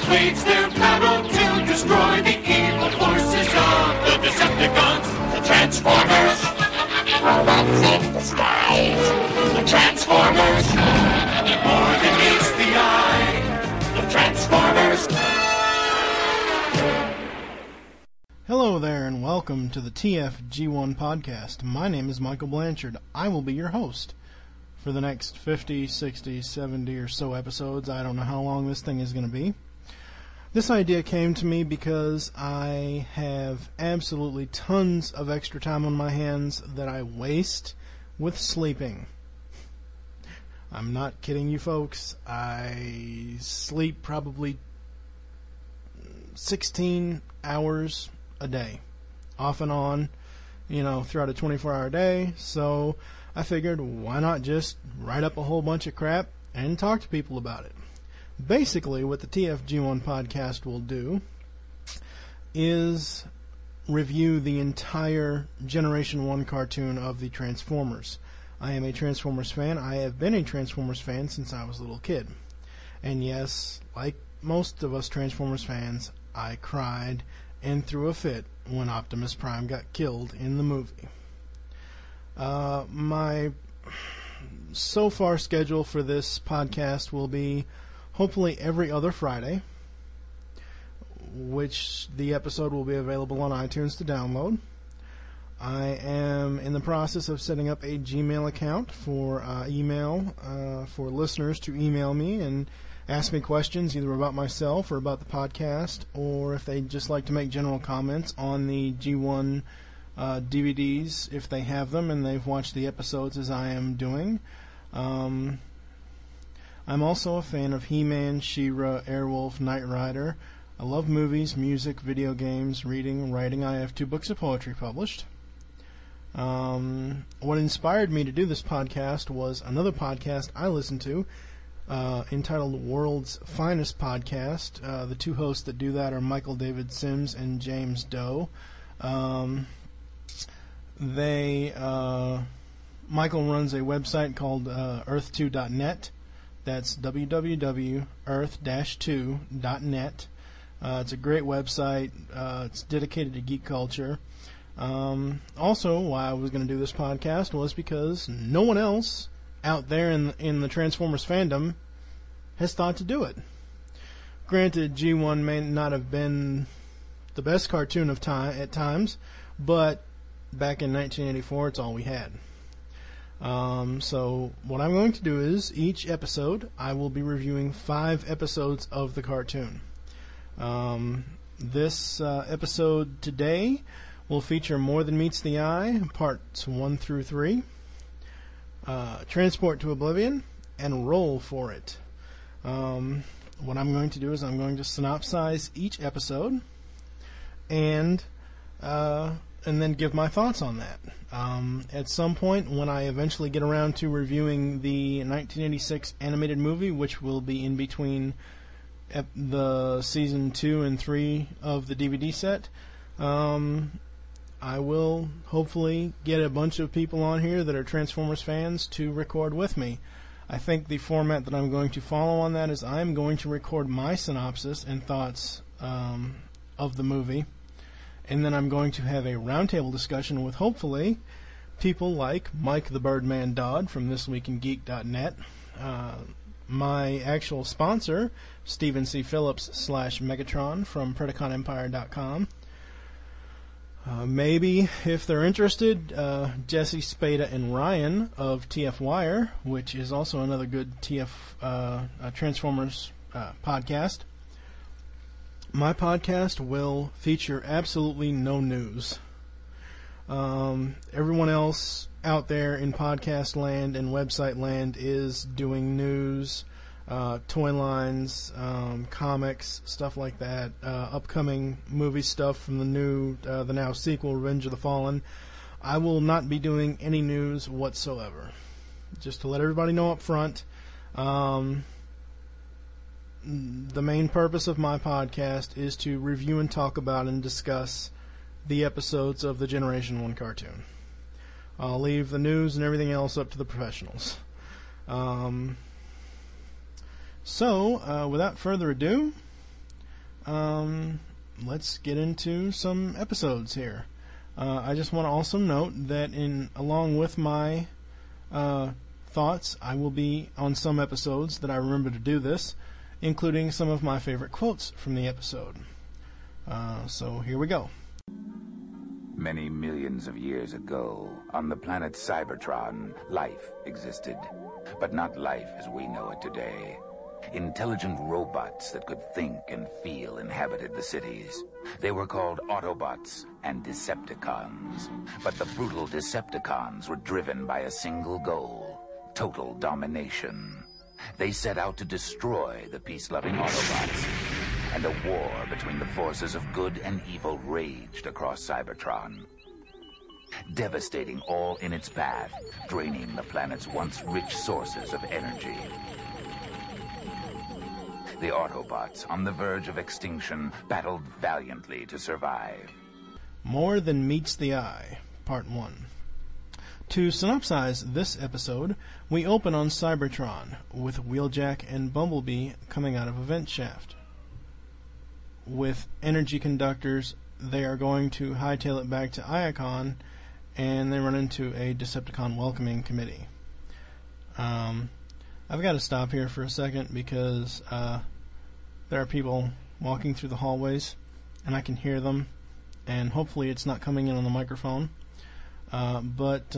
wage their battle to destroy the evil forces of the Decepticons, the Transformers. Robots in disguise, the Transformers. More than meets the eye, the Transformers. Hello there and welcome to the TFG1 podcast. My name is Michael Blanchard. I will be your host for the next 50, 60, 70 or so episodes. I don't know how long this thing is going to be. This idea came to me because I have absolutely tons of extra time on my hands that I waste with sleeping. I'm not kidding you folks. I sleep probably 16 hours a day, off and on, throughout a 24-hour day. So I figured, why not just write up a whole bunch of crap and talk to people about it? Basically, what the TFG1 podcast will do is review the entire Generation 1 cartoon of the Transformers. I am a Transformers fan. I have been a Transformers fan since I was a little kid. And yes, like most of us Transformers fans, I cried and threw a fit when Optimus Prime got killed in the movie. My so far schedule for this podcast will be hopefully every other Friday, which the episode will be available on iTunes to download. I am in the process of setting up a Gmail account for email for listeners to email me and ask me questions either about myself or about the podcast, or if they'd just like to make general comments on the G1 DVDs if they have them and they've watched the episodes as I am doing. I'm also a fan of He-Man, She-Ra, Airwolf, Knight Rider. I love movies, music, video games, reading, writing. I have 2 books of poetry published. What inspired me to do this podcast was another podcast I listened to, entitled World's Finest Podcast. The 2 hosts that do that are Michael David Sims and James Doe. Michael runs a website called earth2.net. That's www.earth-2.net. It's a great website. It's dedicated to geek culture. Also, why I was going to do this podcast was because no one else out there in the Transformers fandom has thought to do it. Granted, G1 may not have been the best cartoon at times, but back in 1984, it's all we had. So what I'm going to do is, each episode, I will be reviewing 5 episodes of the cartoon. This episode today will feature More Than Meets the Eye, parts 1 through 3, Transport to Oblivion, and Roll for It. What I'm going to do is I'm going to synopsize each episode and then give my thoughts on that. At some point, when I eventually get around to reviewing the 1986 animated movie, which will be in between the season 2 and 3 of the DVD set, I will hopefully get a bunch of people on here that are Transformers fans to record with me. I think the format that I'm going to follow on that is I'm going to record my synopsis and thoughts of the movie, and then I'm going to have a roundtable discussion with hopefully people like Mike the Birdman Dodd from thisweekingeek.net, my actual sponsor, Stephen C. Phillips / Megatron from PredaconEmpire.com. Maybe, if they're interested, Jesse, Spada, and Ryan of TF Wire, which is also another good TF Transformers podcast. My podcast will feature absolutely no news. Everyone else out there in podcast land and website land is doing news, toy lines, comics, stuff like that, upcoming movie stuff from the now sequel, Revenge of the Fallen. I will not be doing any news whatsoever. Just to let everybody know up front, the main purpose of my podcast is to review and talk about and discuss the episodes of the Generation 1 cartoon. I'll leave the news and everything else up to the professionals. So, without further ado, let's get into some episodes here. I just want to also note that along with my thoughts, I will be on some episodes that I remember to do this, including some of my favorite quotes from the episode. So here we go. Many millions of years ago, on the planet Cybertron, life existed. But not life as we know it today. Intelligent robots that could think and feel inhabited the cities. They were called Autobots and Decepticons. But the brutal Decepticons were driven by a single goal: total domination. They set out to destroy the peace-loving Autobots, and a war between the forces of good and evil raged across Cybertron, devastating all in its path, draining the planet's once rich sources of energy. The Autobots, on the verge of extinction, battled valiantly to survive. More Than Meets the Eye, Part 1. To synopsize this episode, we open on Cybertron, with Wheeljack and Bumblebee coming out of a vent shaft. With energy conductors, they are going to hightail it back to Iacon, and they run into a Decepticon welcoming committee. I've got to stop here for a second because there are people walking through the hallways, and I can hear them, and hopefully it's not coming in on the microphone. But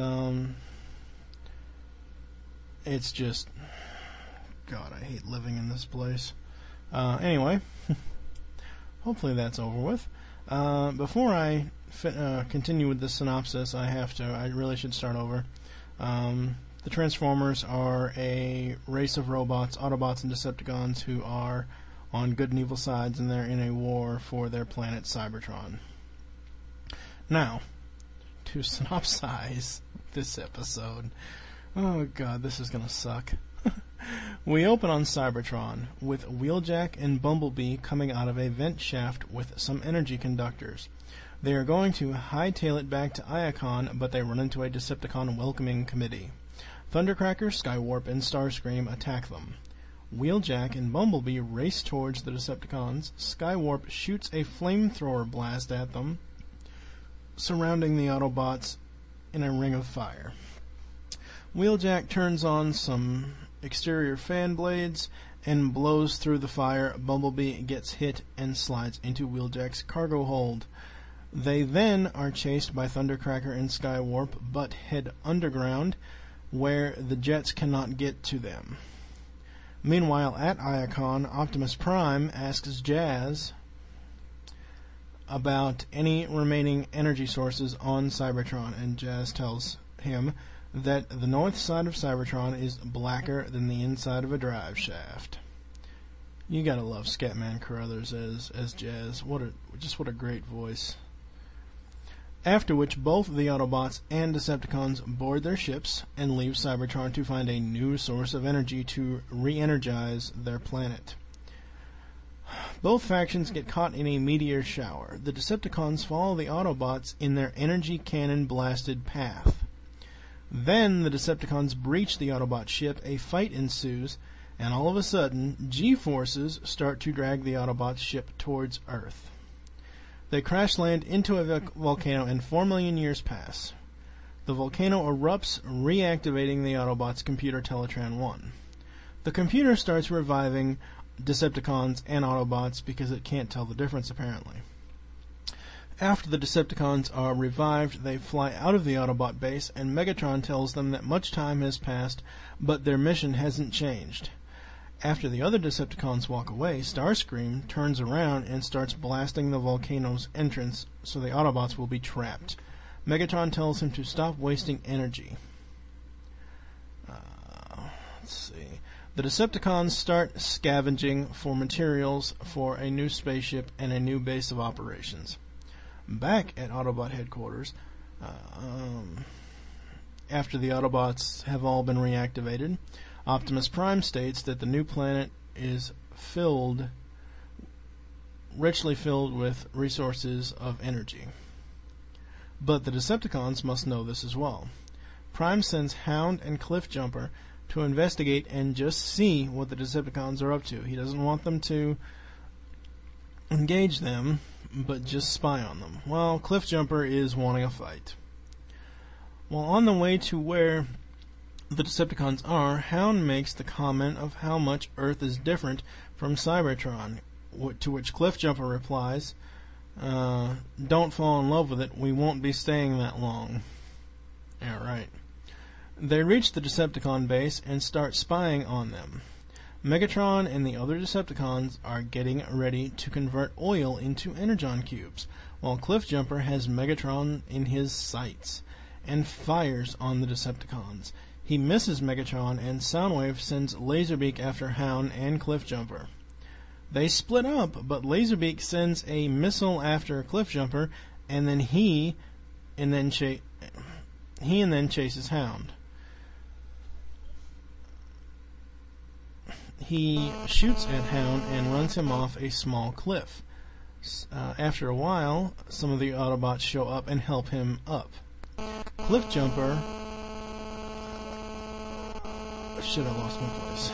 it's just, God, I hate living in this place. Anyway, hopefully that's over with. Before I continue with the synopsis, I really should start over. The Transformers are a race of robots, Autobots and Decepticons, who are on good and evil sides, and they're in a war for their planet Cybertron. Now, to synopsize this episode, oh god, this is gonna suck. We open on Cybertron with Wheeljack and Bumblebee coming out of a vent shaft with some energy conductors. They are going to hightail it back to Iacon, but they run into a Decepticon welcoming committee. Thundercracker, Skywarp, and Starscream attack them. Wheeljack and Bumblebee race towards the Decepticons. Skywarp shoots a flamethrower blast at them, surrounding the Autobots in a ring of fire. Wheeljack turns on some exterior fan blades and blows through the fire. Bumblebee gets hit and slides into Wheeljack's cargo hold. They then are chased by Thundercracker and Skywarp, but head underground, where the jets cannot get to them. Meanwhile, at Iacon, Optimus Prime asks Jazz about any remaining energy sources on Cybertron, and Jazz tells him that the north side of Cybertron is blacker than the inside of a drive shaft. You gotta love Scatman Carruthers as Jazz. What a great voice. After which both the Autobots and Decepticons board their ships and leave Cybertron to find a new source of energy to re-energize their planet. Both factions get caught in a meteor shower. The Decepticons follow the Autobots in their energy cannon blasted path. Then the Decepticons breach the Autobot ship, a fight ensues, and all of a sudden, G-forces start to drag the Autobot ship towards Earth. They crash land into a volcano, and 4 million years pass. The volcano erupts, reactivating the Autobots' computer Teletran 1. The computer starts reviving Decepticons and Autobots because it can't tell the difference, apparently. After the Decepticons are revived, they fly out of the Autobot base, and Megatron tells them that much time has passed, but their mission hasn't changed. After the other Decepticons walk away, Starscream turns around and starts blasting the volcano's entrance, so the Autobots will be trapped. Megatron tells him to stop wasting energy. Let's see. The Decepticons start scavenging for materials for a new spaceship and a new base of operations. Back at Autobot headquarters, after the Autobots have all been reactivated, Optimus Prime states that the new planet is richly filled with resources of energy. But the Decepticons must know this as well. Prime sends Hound and Cliffjumper to investigate and just see what the Decepticons are up to. He doesn't want them to engage them, but just spy on them, while Cliffjumper is wanting a fight. While on the way to where the Decepticons are, Hound makes the comment of how much Earth is different from Cybertron, to which Cliffjumper replies, don't fall in love with it, we won't be staying that long. Yeah, right. They reach the Decepticon base and start spying on them. Megatron and the other Decepticons are getting ready to convert oil into energon cubes, while Cliffjumper has Megatron in his sights and fires on the Decepticons. He misses Megatron, and Soundwave sends Laserbeak after Hound and Cliffjumper. They split up, but Laserbeak sends a missile after Cliffjumper, and then he chases Hound. He shoots at Hound and runs him off a small cliff. After a while, some of the Autobots show up and help him up. Cliffjumper... Shit, I lost my place.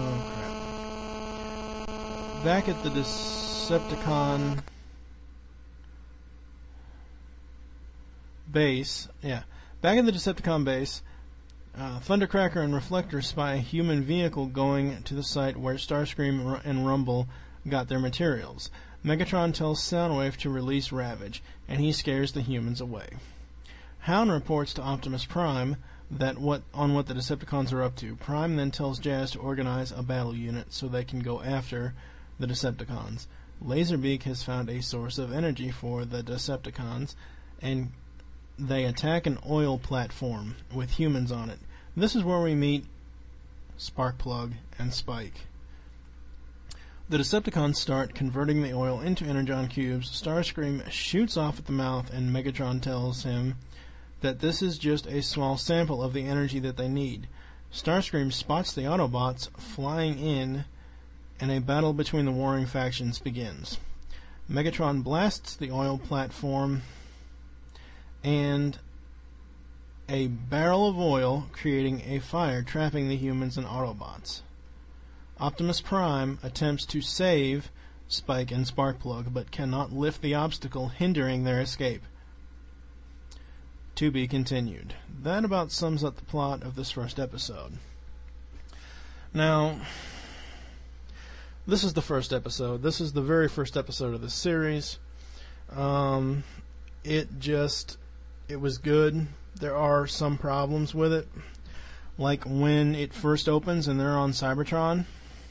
Oh, crap. Back at the Decepticon base... Back at the Decepticon base... Thundercracker and Reflector spy a human vehicle going to the site where Starscream and Rumble got their materials. Megatron tells Soundwave to release Ravage, and he scares the humans away. Hound reports to Optimus Prime what the Decepticons are up to. Prime then tells Jazz to organize a battle unit so they can go after the Decepticons. Laserbeak has found a source of energy for the Decepticons, and they attack an oil platform with humans on it. This is where we meet Sparkplug and Spike. The Decepticons start converting the oil into energon cubes. Starscream shoots off at the mouth, and Megatron tells him that this is just a small sample of the energy that they need. Starscream spots the Autobots flying in, and a battle between the warring factions begins. Megatron blasts the oil platform and a barrel of oil, creating a fire, trapping the humans and Autobots. Optimus Prime attempts to save Spike and Sparkplug, but cannot lift the obstacle, hindering their escape. To be continued. That about sums up the plot of this first episode. Now, this is the first episode. This is the very first episode of the series. It was good. There are some problems with it. Like when it first opens and they're on Cybertron.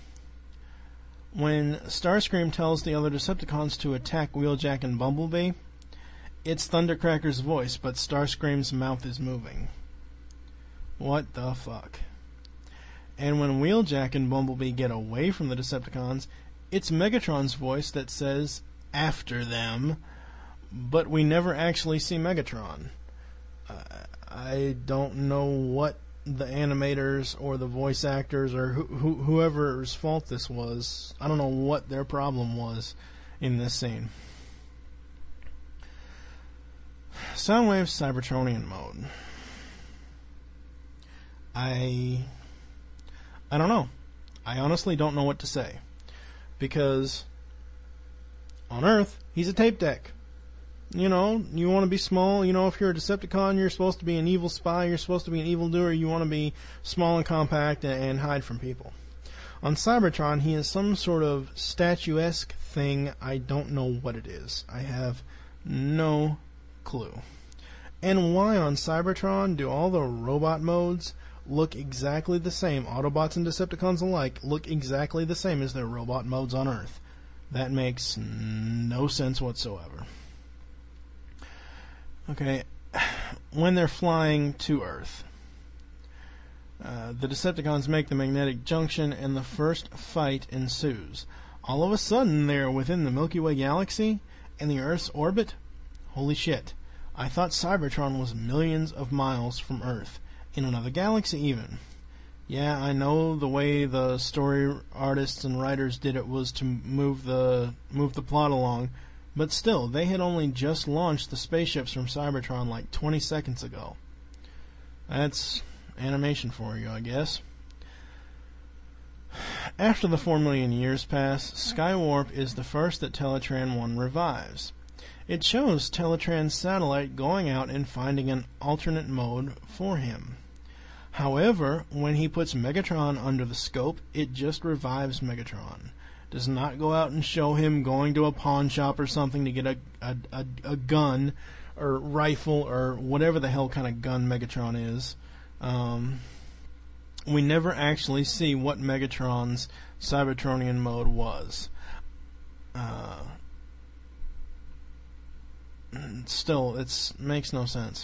When Starscream tells the other Decepticons to attack Wheeljack and Bumblebee, it's Thundercracker's voice, but Starscream's mouth is moving. What the fuck? And when Wheeljack and Bumblebee get away from the Decepticons, it's Megatron's voice that says, "After them," but we never actually see Megatron. I don't know what the animators or the voice actors or whoever's fault this was. I don't know what their problem was in this scene. Soundwave's Cybertronian mode. I don't know. I honestly don't know what to say. Because on Earth, he's a tape deck. You know, you want to be small. You know, if you're a Decepticon, you're supposed to be an evil spy. You're supposed to be an evildoer. You want to be small and compact and hide from people. On Cybertron, he is some sort of statuesque thing. I don't know what it is. I have no clue. And why on Cybertron do all the robot modes look exactly the same? Autobots and Decepticons alike look exactly the same as their robot modes on Earth. That makes no sense whatsoever. Okay, when they're flying to Earth, the Decepticons make the magnetic junction and the first fight ensues. All of a sudden, they're within the Milky Way galaxy and the Earth's orbit. Holy shit. I thought Cybertron was millions of miles from Earth, in another galaxy even. Yeah, I know the way the story artists and writers did it was to move the plot along, but still, they had only just launched the spaceships from Cybertron like 20 seconds ago. That's animation for you, I guess. after the 4 million years pass, Skywarp is the first that Teletran 1 revives. It shows Teletran's satellite going out and finding an alternate mode for him. However, when he puts Megatron under the scope, it just revives Megatron. Does not go out and show him going to a pawn shop or something to get a gun or rifle or whatever the hell kind of gun Megatron is. We never actually see what Megatron's Cybertronian mode was. Still, it makes no sense.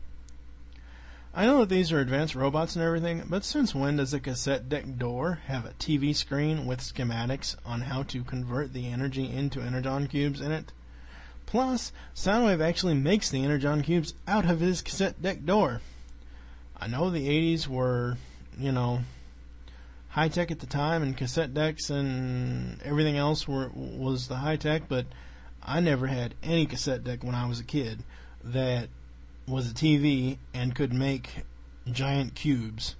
I know that these are advanced robots and everything, but since when does a cassette deck door have a TV screen with schematics on how to convert the energy into energon cubes in it? Plus, Soundwave actually makes the energon cubes out of his cassette deck door. I know the 80s were, high-tech at the time, and cassette decks and everything else was the high-tech, but I never had any cassette deck when I was a kid that was a TV and could make giant cubes.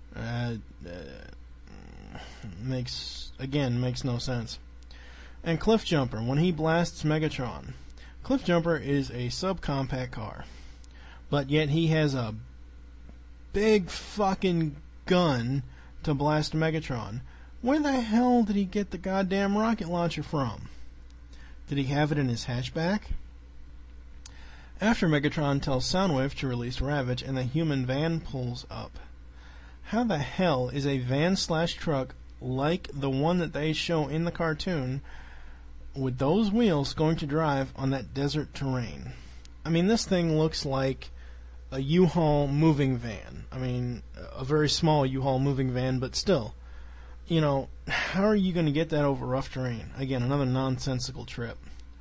Makes no sense. And Cliffjumper, when he blasts Megatron. Cliffjumper is a subcompact car, but yet he has a big fucking gun to blast Megatron. Where the hell did he get the goddamn rocket launcher from? Did he have it in his hatchback? After Megatron tells Soundwave to release Ravage and the human van pulls up. How the hell is a van/truck like the one that they show in the cartoon with those wheels going to drive on that desert terrain? I mean, this thing looks like a U-Haul moving van. I mean, a very small U-Haul moving van, but still. How are you going to get that over rough terrain? Again, another nonsensical trip.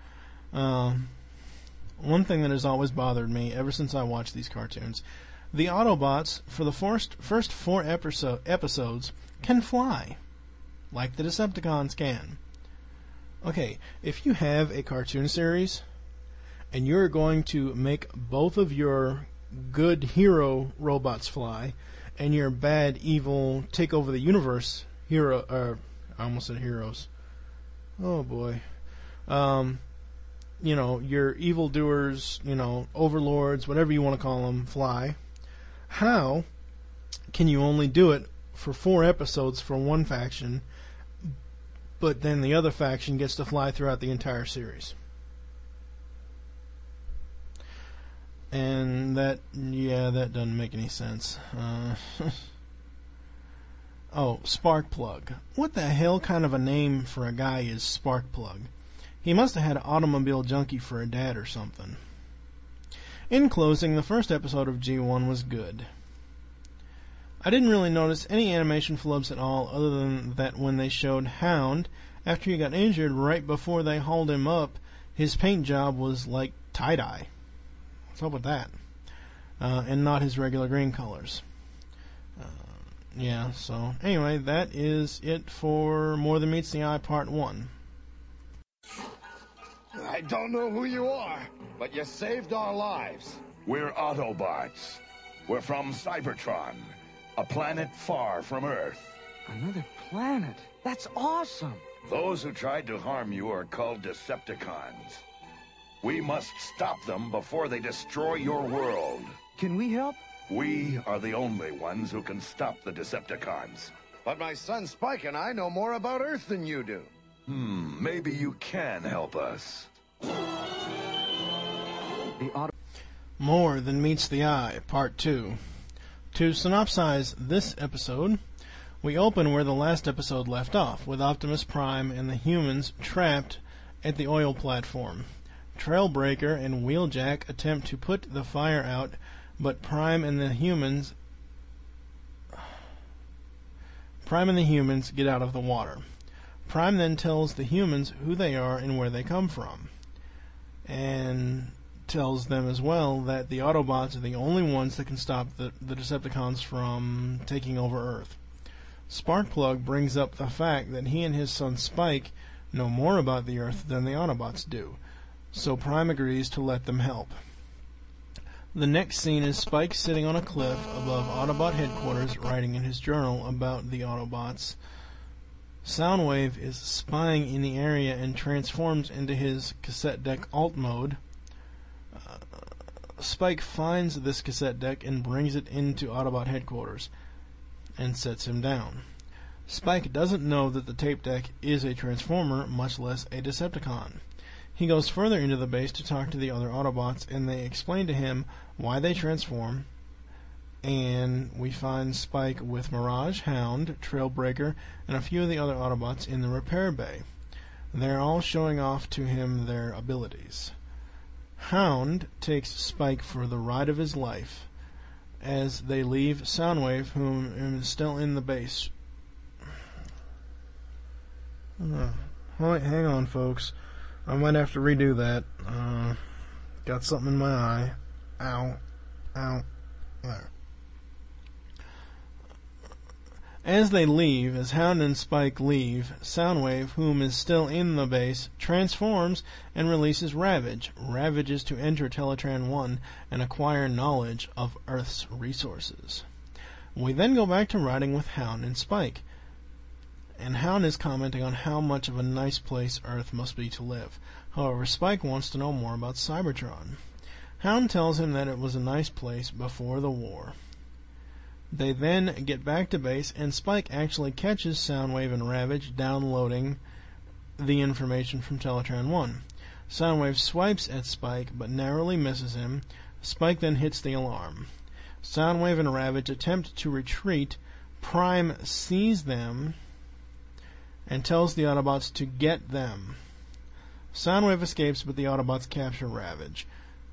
One thing that has always bothered me ever since I watched these cartoons, the Autobots, for the first 4 episodes, can fly, like the Decepticons can. Okay, if you have a cartoon series, and you're going to make both of your good hero robots fly, and your bad, evil, take over the universe I almost said heroes. Oh boy. Your evildoers, overlords, whatever you want to call them, fly. How can you only do it for 4 episodes for one faction, but then the other faction gets to fly throughout the entire series? And that doesn't make any sense. Oh, Sparkplug. What the hell kind of a name for a guy is Sparkplug? He must have had an automobile junkie for a dad or something. In closing, the first episode of G1 was good. I didn't really notice any animation flubs at all, other than that when they showed Hound, after he got injured right before they hauled him up, his paint job was like tie-dye. What's up with that? And not his regular green colors. So anyway, that is it for More Than Meets the Eye Part 1. I don't know who you are, but you saved our lives. We're Autobots. We're from Cybertron, a planet far from Earth. Another planet? That's awesome! Those who tried to harm you are called Decepticons. We must stop them before they destroy your world. Can we help? We are the only ones who can stop the Decepticons. But my son Spike and I know more about Earth than you do. Maybe you can help us. More Than Meets the Eye, Part 2. To synopsize this episode, we open where the last episode left off, with Optimus Prime and the humans trapped at the oil platform. Trailbreaker and Wheeljack attempt to put the fire out, but Prime and the humans get out of the water. Prime then tells the humans who they are and where they come from, and tells them as well that the Autobots are the only ones that can stop the Decepticons from taking over Earth. Sparkplug brings up the fact that he and his son Spike know more about the Earth than the Autobots do, so Prime agrees to let them help. The next scene is Spike sitting on a cliff above Autobot headquarters writing in his journal about the Autobots. Soundwave is spying in the area and transforms into his cassette deck alt mode. Spike finds this cassette deck and brings it into Autobot headquarters and sets him down. Spike doesn't know that the tape deck is a Transformer, much less a Decepticon. He goes further into the base to talk to the other Autobots, and they explain to him why they transform, and we find Spike with Mirage, Hound, Trailbreaker, and a few of the other Autobots in the repair bay. They're all showing off to him their abilities. Hound takes Spike for the ride of his life as they leave Soundwave, whom is still in the base. Hang on, folks. I might have to redo that. Got something in my eye. Ow. There. As Hound and Spike leave, Soundwave, whom is still in the base, transforms and releases Ravage. Ravage is to enter Teletran 1 and acquire knowledge of Earth's resources. We then go back to riding with Hound and Spike. And Hound is commenting on how much of a nice place Earth must be to live. However, Spike wants to know more about Cybertron. Hound tells him that it was a nice place before the war. They then get back to base, and Spike actually catches Soundwave and Ravage downloading the information from Teletran 1. Soundwave swipes at Spike, but narrowly misses him. Spike then hits the alarm. Soundwave and Ravage attempt to retreat. Prime sees them and tells the Autobots to get them. Soundwave escapes, but the Autobots capture Ravage.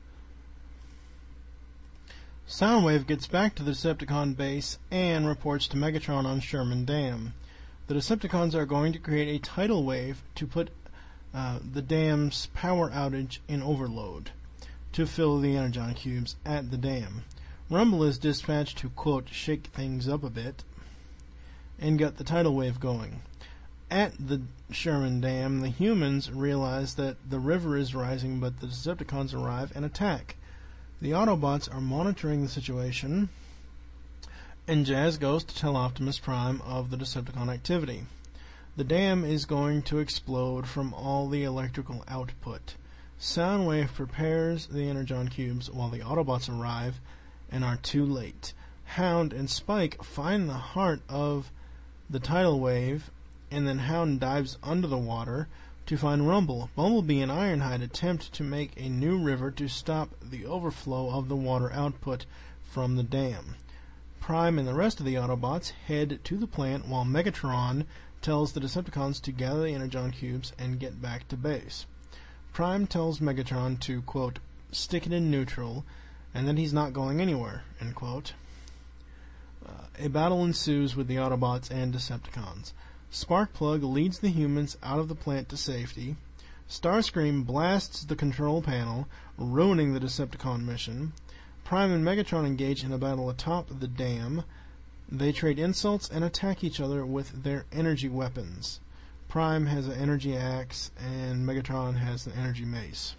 Soundwave gets back to the Decepticon base and reports to Megatron on Sherman Dam. The Decepticons are going to create a tidal wave to put the dam's power outage in overload to fill the Energon cubes at the dam. Rumble is dispatched to, quote, shake things up a bit and get the tidal wave going. At the Sherman Dam, the humans realize that the river is rising, but the Decepticons arrive and attack. The Autobots are monitoring the situation, and Jazz goes to tell Optimus Prime of the Decepticon activity. The dam is going to explode from all the electrical output. Soundwave prepares the Energon cubes while the Autobots arrive and are too late. Hound and Spike find the heart of the tidal wave, and then Hound dives under the water to find Rumble. Bumblebee and Ironhide attempt to make a new river to stop the overflow of the water output from the dam. Prime and the rest of the Autobots head to the plant while Megatron tells the Decepticons to gather the Energon cubes and get back to base. Prime tells Megatron to, quote, stick it in neutral, and that he's not going anywhere, end quote. A battle ensues with the Autobots and Decepticons. Sparkplug leads the humans out of the plant to safety. Starscream blasts the control panel, ruining the Decepticon mission. Prime and Megatron engage in a battle atop the dam. They trade insults and attack each other with their energy weapons. Prime has an energy axe, and Megatron has an energy mace.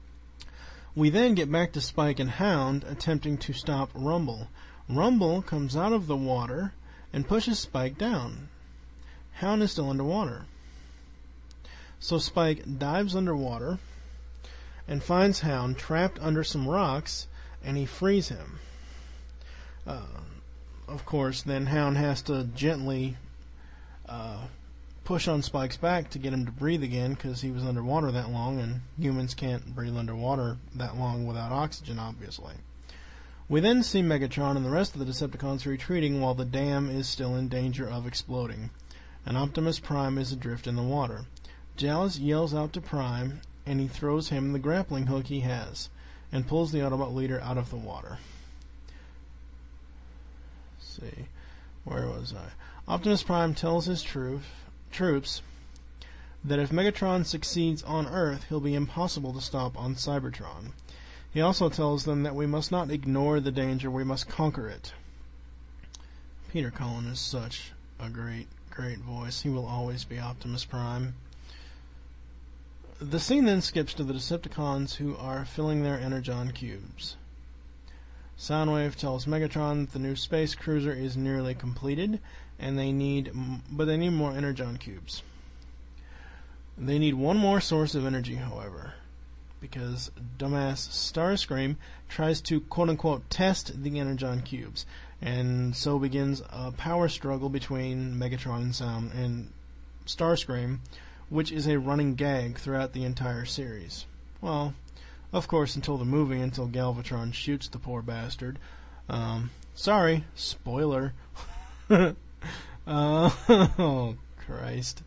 We then get back to Spike and Hound attempting to stop Rumble. Rumble comes out of the water and pushes Spike down. Hound is still underwater. So Spike dives underwater and finds Hound trapped under some rocks, and he frees him. Of course, then Hound has to gently push on Spike's back to get him to breathe again, because he was underwater that long, and humans can't breathe underwater that long without oxygen, obviously. We then see Megatron and the rest of the Decepticons retreating while the dam is still in danger of exploding, and Optimus Prime is adrift in the water. Jazz yells out to Prime, and he throws him the grappling hook he has, and pulls the Autobot leader out of the water. Let's see, where was I? Optimus Prime tells his troops that if Megatron succeeds on Earth, he'll be impossible to stop on Cybertron. He also tells them that we must not ignore the danger, we must conquer it. Peter Cullen is such a great voice. He will always be Optimus Prime. The scene then skips to the Decepticons, who are filling their Energon cubes. Soundwave tells Megatron that the new space cruiser is nearly completed, and they need more energon cubes. They need one more source of energy, however, because dumbass Starscream tries to quote-unquote test the energon cubes, and so begins a power struggle between Megatron and Starscream, which is a running gag throughout the entire series. Well, of course, until the movie, until Galvatron shoots the poor bastard. Sorry, spoiler. Oh, Christ.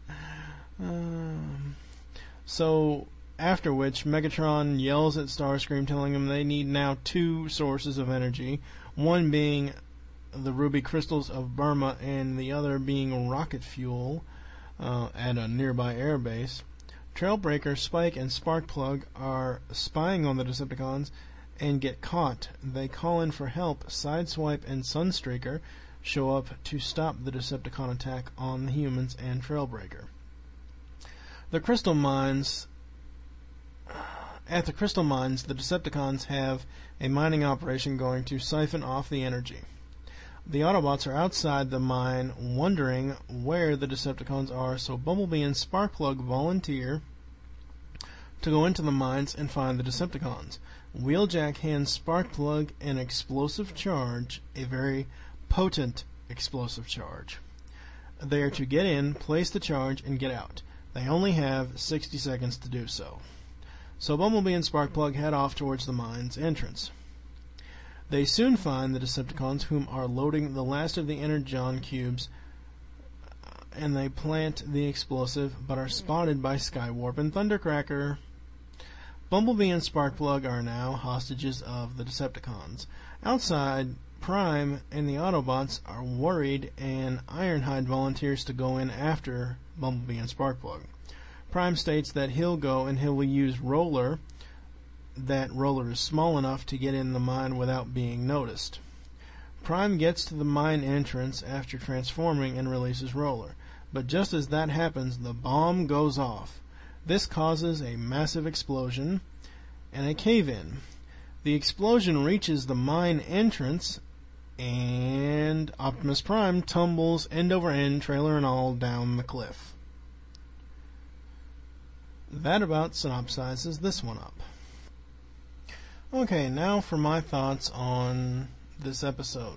So, after which, Megatron yells at Starscream, telling him they need now two sources of energy, one being the ruby crystals of Burma, and the other being rocket fuel at a nearby airbase. Trailbreaker, Spike, and Sparkplug are spying on the Decepticons and get caught. They call in for help. Sideswipe and Sunstreaker show up to stop the Decepticon attack on the humans and Trailbreaker. At the Crystal Mines, the Decepticons have a mining operation going to siphon off the energy. The Autobots are outside the mine wondering where the Decepticons are, so Bumblebee and Sparkplug volunteer to go into the mines and find the Decepticons. Wheeljack hands Sparkplug an explosive charge, a very potent explosive charge. They are to get in, place the charge, and get out. They only have 60 seconds to do so. So Bumblebee and Sparkplug head off towards the mine's entrance. They soon find the Decepticons, whom are loading the last of the energon cubes, and they plant the explosive, but are spotted by Skywarp and Thundercracker. Bumblebee and Sparkplug are now hostages of the Decepticons. Outside, Prime and the Autobots are worried, and Ironhide volunteers to go in after Bumblebee and Sparkplug. Prime states that he'll go and he will use Roller. That Roller is small enough to get in the mine without being noticed. Prime gets to the mine entrance after transforming and releases Roller. But just as that happens, the bomb goes off. This causes a massive explosion and a cave-in. The explosion reaches the mine entrance, and Optimus Prime tumbles end over end, trailer and all, down the cliff. That about synopsizes this one up. Okay, now for my thoughts on this episode.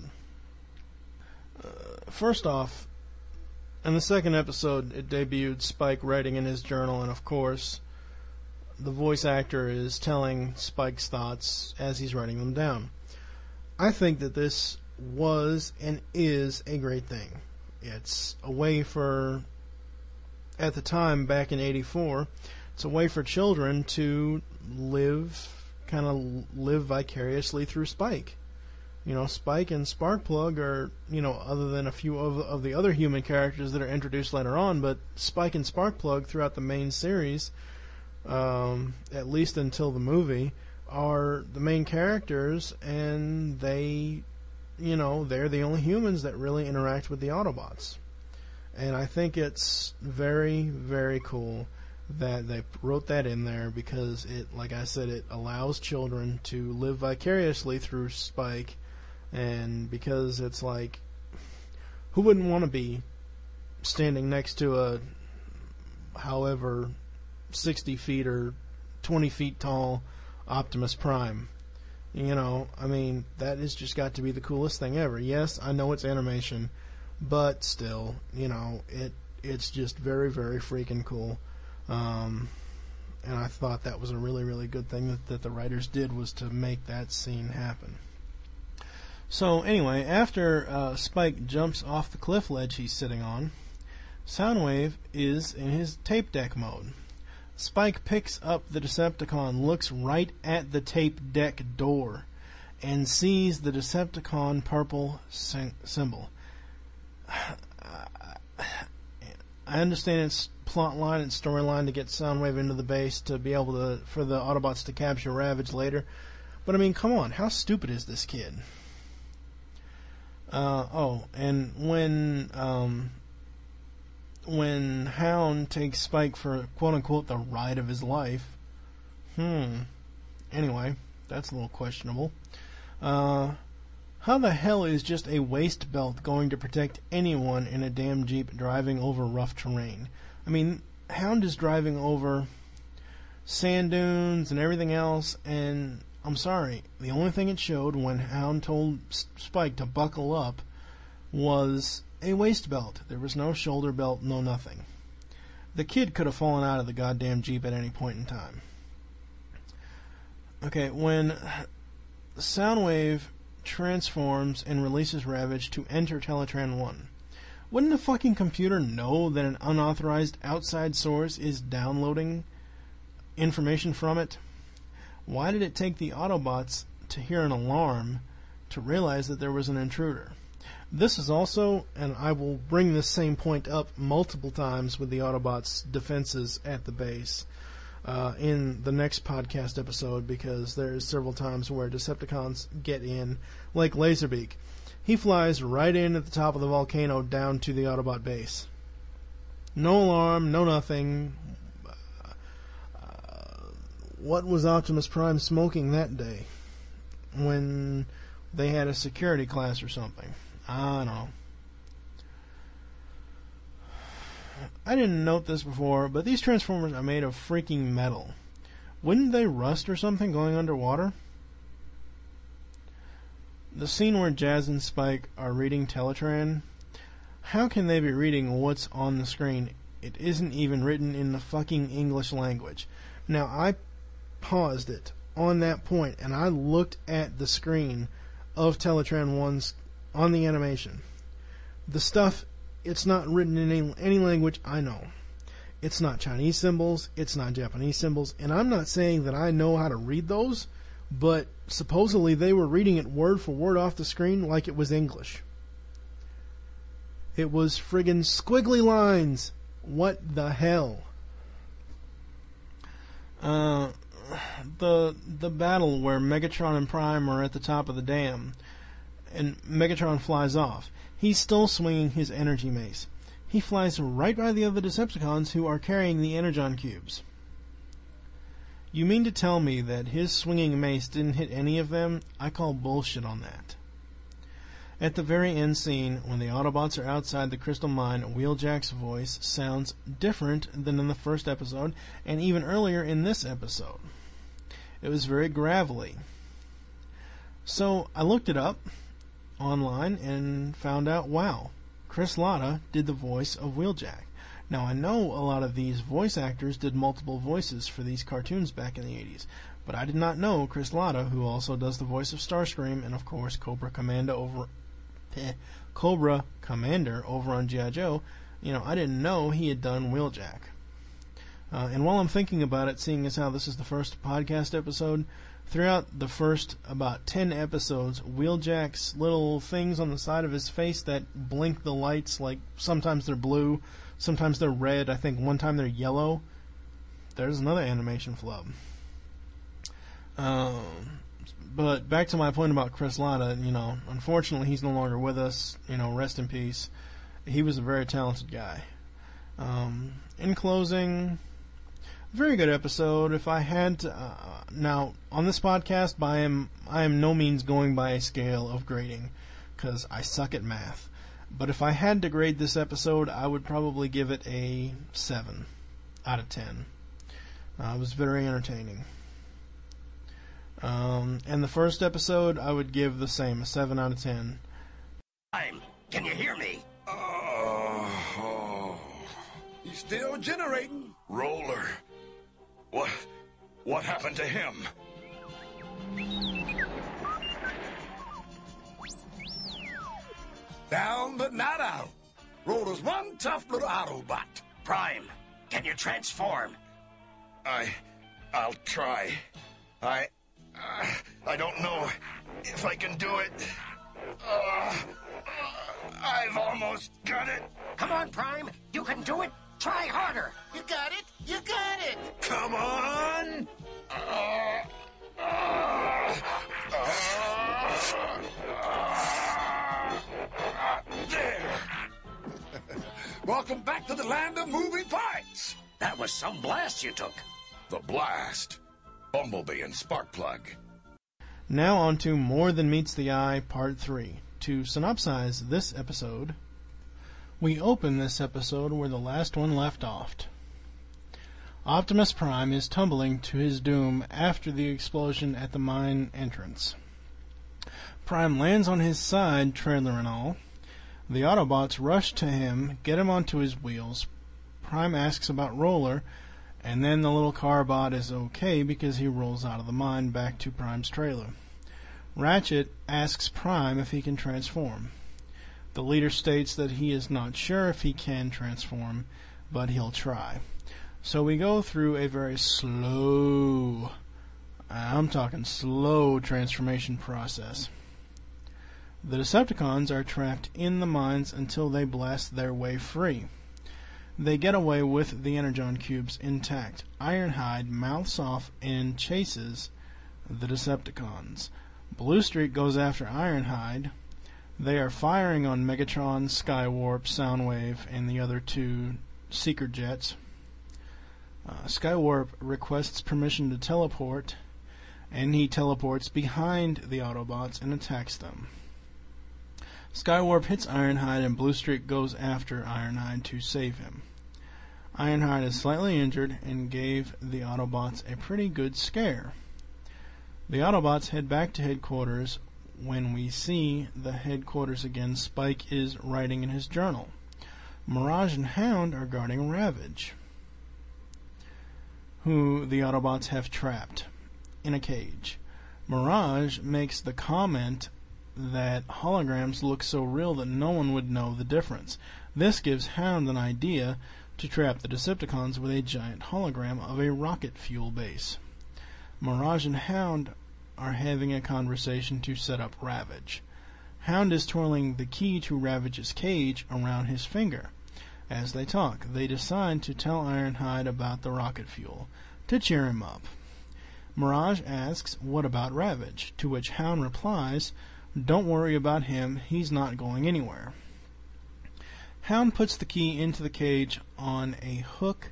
First off, in the second episode, it debuted Spike writing in his journal, and of course, the voice actor is telling Spike's thoughts as he's writing them down. I think that this was and is a great thing. It's a way for, at the time, back in '84, it's a way for children to live vicariously through Spike. You know, Spike and Sparkplug are, other than a few of the other human characters that are introduced later on, but Spike and Sparkplug throughout the main series, at least until the movie, are the main characters, and they're the only humans that really interact with the Autobots. And I think it's very, very cool that they wrote that in there, because it, like I said, it allows children to live vicariously through Spike, and because it's like, who wouldn't want to be standing next to a however 60 feet or 20 feet tall Optimus Prime? That has just got to be the coolest thing ever. Yes, I know it's animation, but still, it's just very, very freaking cool. And I thought that was a really, really good thing that the writers did, was to make that scene happen. So anyway, after Spike jumps off the cliff ledge he's sitting on, Soundwave is in his tape deck mode. Spike picks up the Decepticon, looks right at the tape deck door, and sees the Decepticon purple symbol. I understand it's plot line and storyline to get Soundwave into the base to be able to, for the Autobots to capture Ravage later, but I mean, come on, how stupid is this kid? And when Hound takes Spike for quote-unquote the ride of his life, anyway, that's a little questionable. How the hell is just a waist belt going to protect anyone in a damn Jeep driving over rough terrain? I mean, Hound is driving over sand dunes and everything else, and I'm sorry, the only thing it showed when Hound told Spike to buckle up was a waist belt. There was no shoulder belt, no nothing. The kid could have fallen out of the goddamn Jeep at any point in time. Okay, when Soundwave transforms and releases Ravage to enter Teletran 1, wouldn't the fucking computer know that an unauthorized outside source is downloading information from it? Why did it take the Autobots to hear an alarm to realize that there was an intruder? This is also, and I will bring this same point up multiple times with the Autobots' defenses at the base in the next podcast episode, because there's several times where Decepticons get in, like Laserbeak. He flies right in at the top of the volcano down to the Autobot base. No alarm, no nothing. What was Optimus Prime smoking that day when they had a security class or something? I don't know. I didn't note this before, but these Transformers are made of freaking metal. Wouldn't they rust or something going underwater? The scene where Jazz and Spike are reading Teletran, how can they be reading what's on the screen? It isn't even written in the fucking English language. Now, I paused it on that point, and I looked at the screen of Teletran 1's on the animation. The stuff, it's not written in any language I know. It's not Chinese symbols, it's not Japanese symbols, and I'm not saying that I know how to read those, but supposedly they were reading it word for word off the screen like it was English. It was friggin' squiggly lines. What the hell? The battle where Megatron and Prime are at the top of the dam, and Megatron flies off. He's still swinging his energy mace. He flies right by the other Decepticons who are carrying the Energon cubes. You mean to tell me that his swinging mace didn't hit any of them? I call bullshit on that. At the very end scene, when the Autobots are outside the Crystal Mine, Wheeljack's voice sounds different than in the first episode, and even earlier in this episode. It was very gravelly. So I looked it up online and found out, wow, Chris Latta did the voice of Wheeljack. Now, I know a lot of these voice actors did multiple voices for these cartoons back in the 80s, but I did not know Chris Latta, who also does the voice of Starscream and, of course, Cobra Commander over on G.I. Joe. I didn't know he had done Wheeljack. And while I'm thinking about it, seeing as how this is the first podcast episode, throughout the first about 10 episodes, Wheeljack's little things on the side of his face that blink the lights, like sometimes they're blue, sometimes they're red, I think one time they're yellow. There's another animation flub. But back to my point about Chris Latta, unfortunately he's no longer with us, rest in peace. He was a very talented guy. In closing, very good episode. If I had to, now on this podcast, I am no means going by a scale of grading, because I suck at math. But if I had to grade this episode, I would probably give it a 7 out of 10. It was very entertaining. And the first episode, I would give the same, a 7 out of 10. Can you hear me? He's still generating. Roller. What happened to him? Down but not out. Roller's one tough little Autobot. Prime, can you transform? I'll try. I don't know if I can do it. I've almost got it. Come on, Prime. You can do it. Try harder. You got it. You got it. Come on. There. Welcome back to the land of moving parts. That was some blast you took. The blast. Bumblebee and Sparkplug. Now on to More Than Meets the Eye, Part 3. To synopsize this episode, we open this episode where the last one left off. Optimus Prime is tumbling to his doom after the explosion at the mine entrance. Prime lands on his side, trailer and all. The Autobots rush to him, get him onto his wheels. Prime asks about Roller, and then the little car bot is okay because he rolls out of the mine back to Prime's trailer. Ratchet asks Prime if he can transform. The leader states that he is not sure if he can transform, but he'll try. So we go through a very slow, I'm talking slow transformation process. The Decepticons are trapped in the mines until they blast their way free. They get away with the Energon cubes intact. Ironhide mouths off and chases the Decepticons. Bluestreak goes after Ironhide. They are firing on Megatron, Skywarp, Soundwave, and the other two Seeker jets. Skywarp requests permission to teleport, and he teleports behind the Autobots and attacks them. Skywarp hits Ironhide, and Bluestreak goes after Ironhide to save him. Ironhide is slightly injured and gave the Autobots a pretty good scare. The Autobots head back to headquarters. When we see the headquarters again, Spike is writing in his journal. Mirage and Hound are guarding Ravage, who the Autobots have trapped in a cage. Mirage makes the comment that holograms look so real that no one would know the difference. This gives Hound an idea to trap the Decepticons with a giant hologram of a rocket fuel base. Mirage and Hound are having a conversation to set up Ravage. Hound is twirling the key to Ravage's cage around his finger. As they talk, they decide to tell Ironhide about the rocket fuel, to cheer him up. Mirage asks, "What about Ravage?" To which Hound replies, "Don't worry about him, he's not going anywhere." Hound puts the key into the cage on a hook.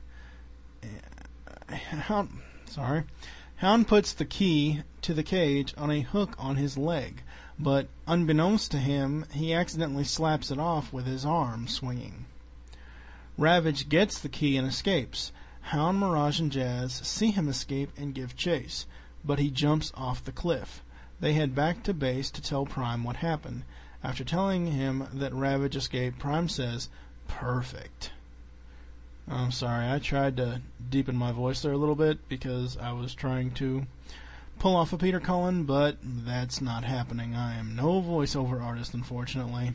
Hound puts the key to the cage on a hook on his leg, but unbeknownst to him, he accidentally slaps it off with his arm swinging. Ravage gets the key and escapes. Hound, Mirage, and Jazz see him escape and give chase, but he jumps off the cliff. They head back to base to tell Prime what happened. After telling him that Ravage escaped, Prime says, "Perfect." I'm sorry, I tried to deepen my voice there a little bit because I was trying to pull off a Peter Cullen, but that's not happening. I am no voiceover artist, unfortunately.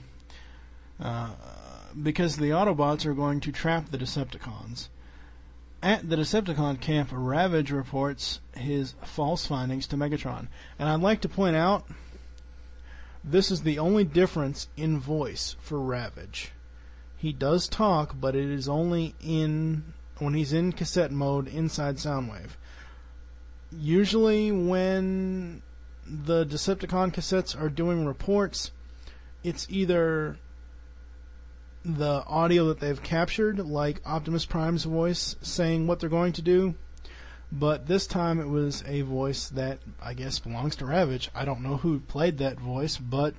Because the Autobots are going to trap the Decepticons. At the Decepticon camp, Ravage reports his false findings to Megatron. And I'd like to point out, this is the only difference in voice for Ravage. He does talk, but it is only when he's in cassette mode inside Soundwave. Usually when the Decepticon cassettes are doing reports, it's either the audio that they've captured, like Optimus Prime's voice saying what they're going to do, but this time it was a voice that I guess belongs to Ravage. I don't know who played that voice, but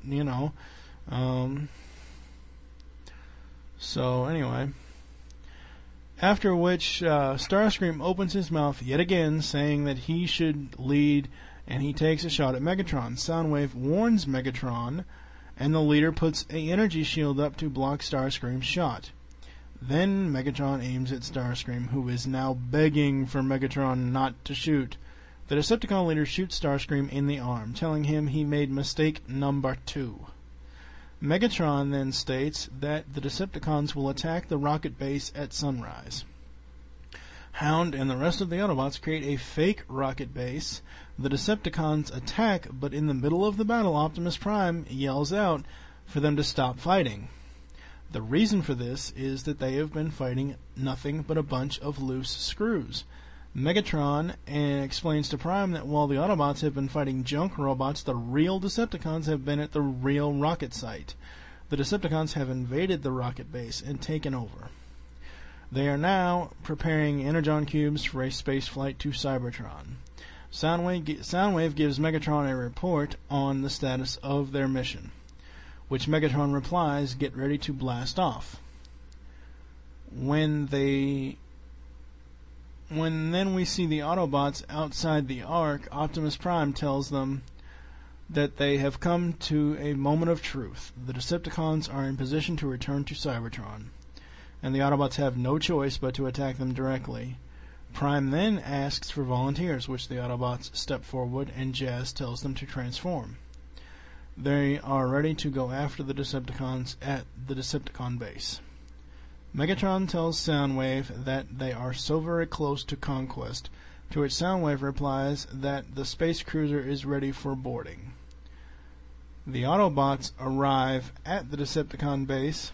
so anyway, after which Starscream opens his mouth yet again, saying that he should lead, and he takes a shot at Megatron. Soundwave warns Megatron, and the leader puts an energy shield up to block Starscream's shot. Then Megatron aims at Starscream, who is now begging for Megatron not to shoot. The Decepticon leader shoots Starscream in the arm, telling him he made mistake number 2. Megatron then states that the Decepticons will attack the rocket base at sunrise. Hound and the rest of the Autobots create a fake rocket base. The Decepticons attack, but in the middle of the battle, Optimus Prime yells out for them to stop fighting. The reason for this is that they have been fighting nothing but a bunch of loose screws. Megatron explains to Prime that while the Autobots have been fighting junk robots, the real Decepticons have been at the real rocket site. The Decepticons have invaded the rocket base and taken over. They are now preparing Energon cubes for a space flight to Cybertron. Soundwave gives Megatron a report on the status of their mission, which Megatron replies, "Get ready to blast off." When then we see the Autobots outside the Ark, Optimus Prime tells them that they have come to a moment of truth. The Decepticons are in position to return to Cybertron, and the Autobots have no choice but to attack them directly. Prime then asks for volunteers, which the Autobots step forward, and Jazz tells them to transform. They are ready to go after the Decepticons at the Decepticon base. Megatron tells Soundwave that they are so very close to conquest, to which Soundwave replies that the space cruiser is ready for boarding. The Autobots arrive at the Decepticon base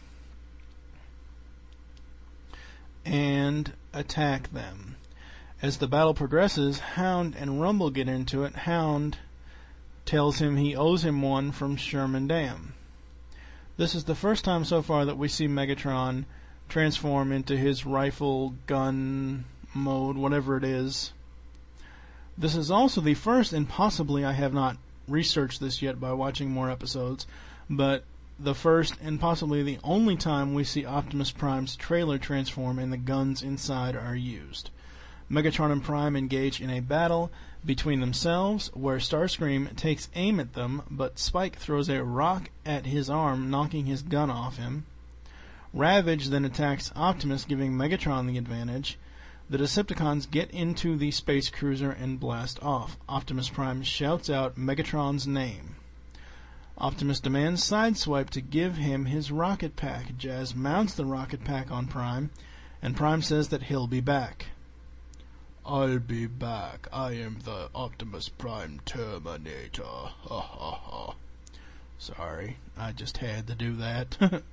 and attack them. As the battle progresses, Hound and Rumble get into it. Hound tells him he owes him one from Sherman Dam. This is the first time so far that we see Megatron transform into his rifle gun mode, whatever it is. This is also the first, and possibly I have not researched this yet by watching more episodes, but the first and possibly the only time we see Optimus Prime's trailer transform and the guns inside are used. Megatron and Prime engage in a battle between themselves, where Starscream takes aim at them, but Spike throws a rock at his arm, knocking his gun off him. Ravage then attacks Optimus, giving Megatron the advantage. The Decepticons get into the space cruiser and blast off. Optimus Prime shouts out Megatron's name. Optimus demands Sideswipe to give him his rocket pack. Jazz mounts the rocket pack on Prime, and Prime says that he'll be back. "I'll be back. I am the Optimus Prime Terminator." Ha ha ha. Sorry, I just had to do that.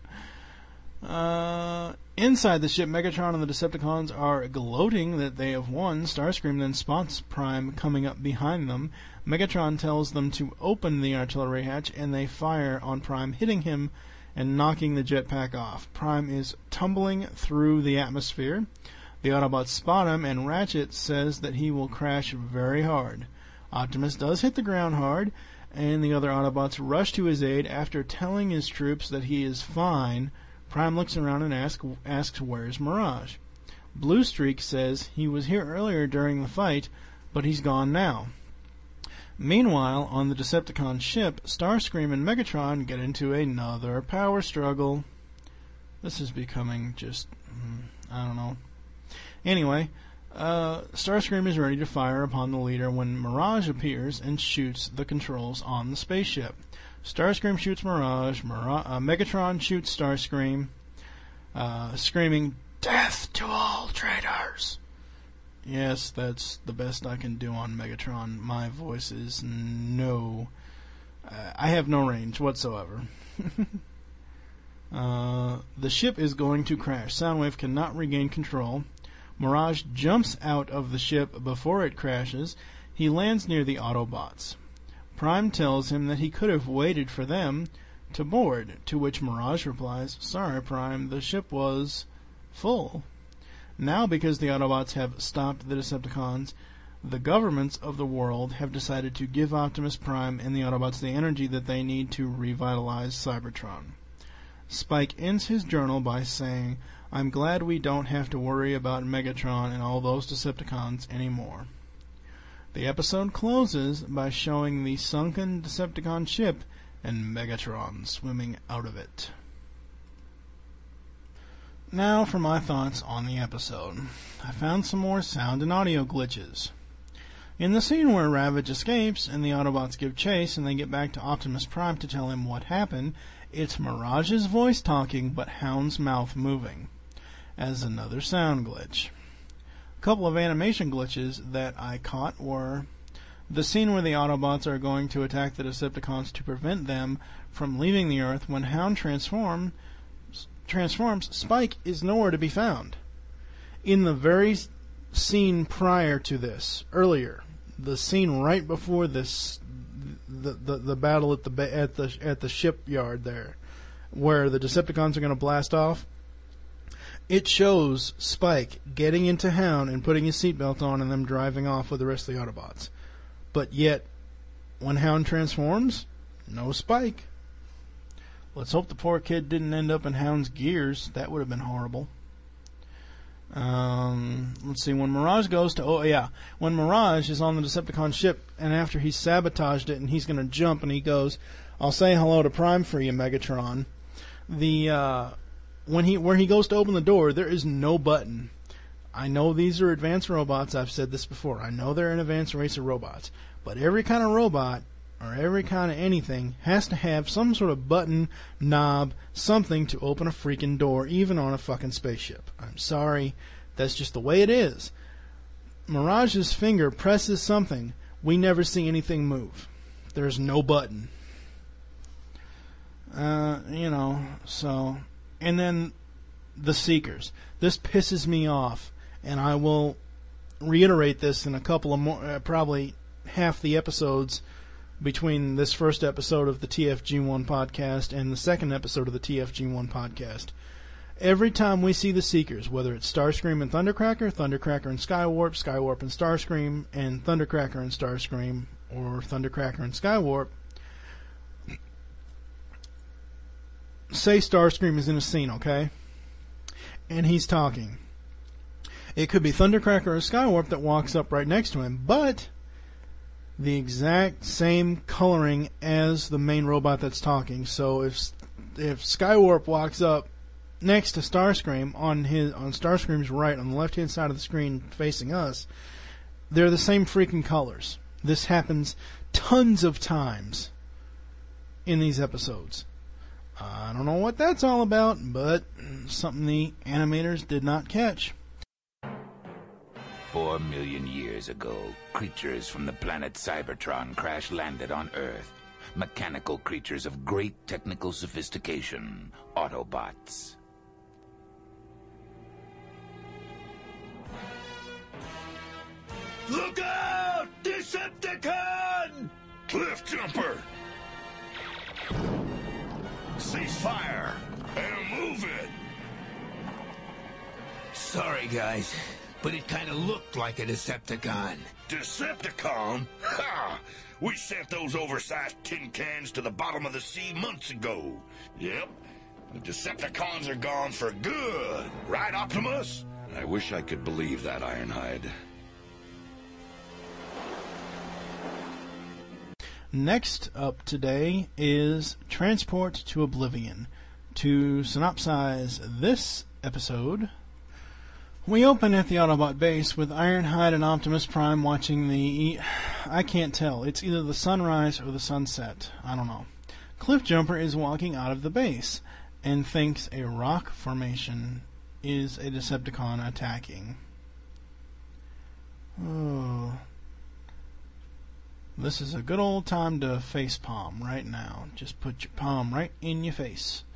Inside the ship, Megatron and the Decepticons are gloating that they have won. Starscream then spots Prime coming up behind them. Megatron tells them to open the artillery hatch, and they fire on Prime, hitting him and knocking the jetpack off. Prime is tumbling through the atmosphere. The Autobots spot him, and Ratchet says that he will crash very hard. Optimus does hit the ground hard, and the other Autobots rush to his aid. After telling his troops that he is fine, Prime looks around and asks where's Mirage. Bluestreak says he was here earlier during the fight, but he's gone now. Meanwhile, on the Decepticon ship, Starscream and Megatron get into another power struggle. This is becoming just, I don't know. Anyway, Starscream is ready to fire upon the leader when Mirage appears and shoots the controls on the spaceship. Starscream shoots Mirage. Megatron shoots Starscream, screaming, "Death to all traitors!" Yes, that's the best I can do on Megatron. My voice is no... I have no range whatsoever. The ship is going to crash. Soundwave cannot regain control. Mirage jumps out of the ship before it crashes. He lands near the Autobots. Prime tells him that he could have waited for them to board, to which Mirage replies, "Sorry, Prime, the ship was full." Now, because the Autobots have stopped the Decepticons, the governments of the world have decided to give Optimus Prime and the Autobots the energy that they need to revitalize Cybertron. Spike ends his journal by saying, "I'm glad we don't have to worry about Megatron and all those Decepticons anymore." The episode closes by showing the sunken Decepticon ship and Megatron swimming out of it. Now for my thoughts on the episode. I found some more sound and audio glitches. In the scene where Ravage escapes and the Autobots give chase and they get back to Optimus Prime to tell him what happened, it's Mirage's voice talking but Hound's mouth moving, as another sound glitch. A couple of animation glitches that I caught were the scene where the Autobots are going to attack the Decepticons to prevent them from leaving the Earth. When Hound transforms, Spike is nowhere to be found. In the very scene prior to this, earlier, the scene right before this, the battle at the shipyard there, where the Decepticons are going to blast off, it shows Spike getting into Hound and putting his seatbelt on and them driving off with the rest of the Autobots. But yet, when Hound transforms, no Spike. Let's hope the poor kid didn't end up in Hound's gears. That would have been horrible. Let's see, when Mirage goes to... when Mirage is on the Decepticon ship, and after he's sabotaged it and he's going to jump, and he goes, I'll say hello to Prime for you, Megatron. Where he goes to open the door, there is no button. I know these are advanced robots. I've said this before. I know they're an advanced race of robots. But every kind of robot, or every kind of anything, has to have some sort of button, knob, something to open a freaking door, even on a fucking spaceship. I'm sorry. That's just the way it is. Mirage's finger presses something. We never see anything move. There's no button. So... And then the Seekers. This pisses me off, and I will reiterate this in a couple of more, probably half the episodes between this first episode of the TFG1 podcast and the second episode of the TFG1 podcast. Every time we see the Seekers, whether it's Starscream and Thundercracker, Thundercracker and Skywarp, Skywarp and Starscream, and Thundercracker and Starscream, or Thundercracker and Skywarp, say Starscream is in a scene, okay? And he's talking. It could be Thundercracker or Skywarp that walks up right next to him, but the exact same coloring as the main robot that's talking. So if Skywarp walks up next to Starscream on Starscream's right, on the left-hand side of the screen facing us, they're the same freaking colors. This happens tons of times in these episodes. I don't know what that's all about, but something the animators did not catch. 4 million years ago, creatures from the planet Cybertron crash-landed on Earth. Mechanical creatures of great technical sophistication, Autobots. Look out! Decepticon! Cliff Jumper! Cease fire and move it! Sorry, guys, but it kind of looked like a Decepticon. Decepticon? Ha! We sent those oversized tin cans to the bottom of the sea months ago. Yep, the Decepticons are gone for good. Right, Optimus? I wish I could believe that, Ironhide. Next up today is Transport to Oblivion. To synopsize this episode, we open at the Autobot base with Ironhide and Optimus Prime watching I can't tell. It's either the sunrise or the sunset. I don't know. Cliff Jumper is walking out of the base and thinks a rock formation is a Decepticon attacking. Oh... This is a good old time to face palm right now. Just put your palm right in your face.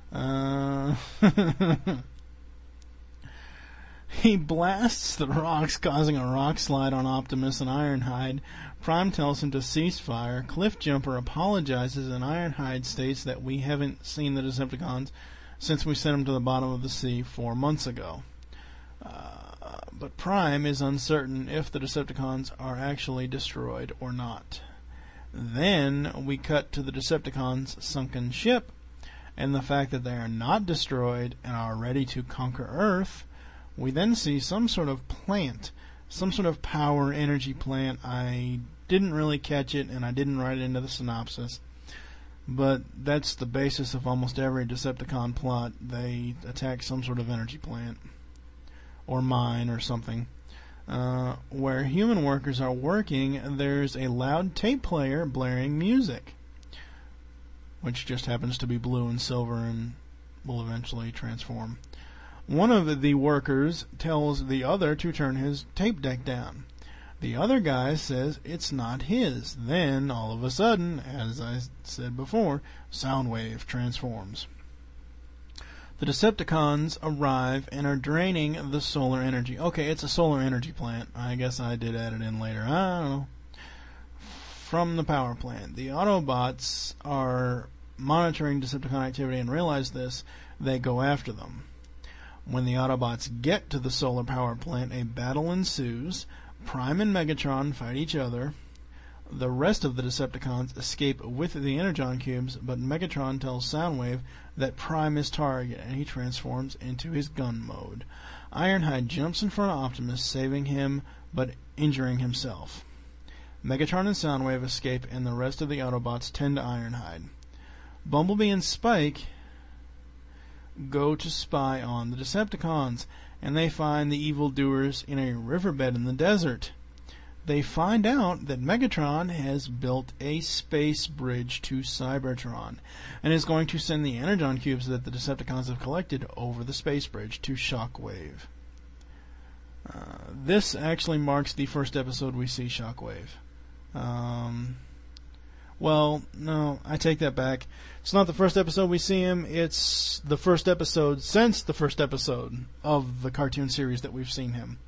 He blasts the rocks, causing a rock slide on Optimus and Ironhide. Prime tells him to cease fire. Cliff Jumper apologizes, and Ironhide states that we haven't seen the Decepticons since we sent them to the bottom of the sea 4 months ago. But Prime is uncertain if the Decepticons are actually destroyed or not. Then we cut to the Decepticons' sunken ship, and the fact that they are not destroyed and are ready to conquer Earth. We then see some sort of plant, some sort of power energy plant. I didn't really catch it, and I didn't write it into the synopsis. But that's the basis of almost every Decepticon plot. They attack some sort of energy plant. Or mine or something. Where human workers are working, there's a loud tape player blaring music, which just happens to be blue and silver and will eventually transform. One of the workers tells the other to turn his tape deck down. The other guy says it's not his. Then, all of a sudden, as I said before, Soundwave transforms. The Decepticons arrive and are draining the solar energy. Okay, it's a solar energy plant. I guess I did add it in later. I don't know. From the power plant. The Autobots are monitoring Decepticon activity and realize this. They go after them. When the Autobots get to the solar power plant, a battle ensues. Prime and Megatron fight each other. The rest of the Decepticons escape with the Energon cubes, but Megatron tells Soundwave that Prime is target, and he transforms into his gun mode. Ironhide jumps in front of Optimus, saving him but injuring himself. Megatron and Soundwave escape, and the rest of the Autobots tend to Ironhide. Bumblebee and Spike go to spy on the Decepticons, and they find the evildoers in a riverbed in the desert. They find out that Megatron has built a space bridge to Cybertron and is going to send the Energon cubes that the Decepticons have collected over the space bridge to Shockwave. This actually marks the first episode we see Shockwave. Well, no, I take that back. It's not the first episode we see him. It's the first episode since the first episode of the cartoon series that we've seen him.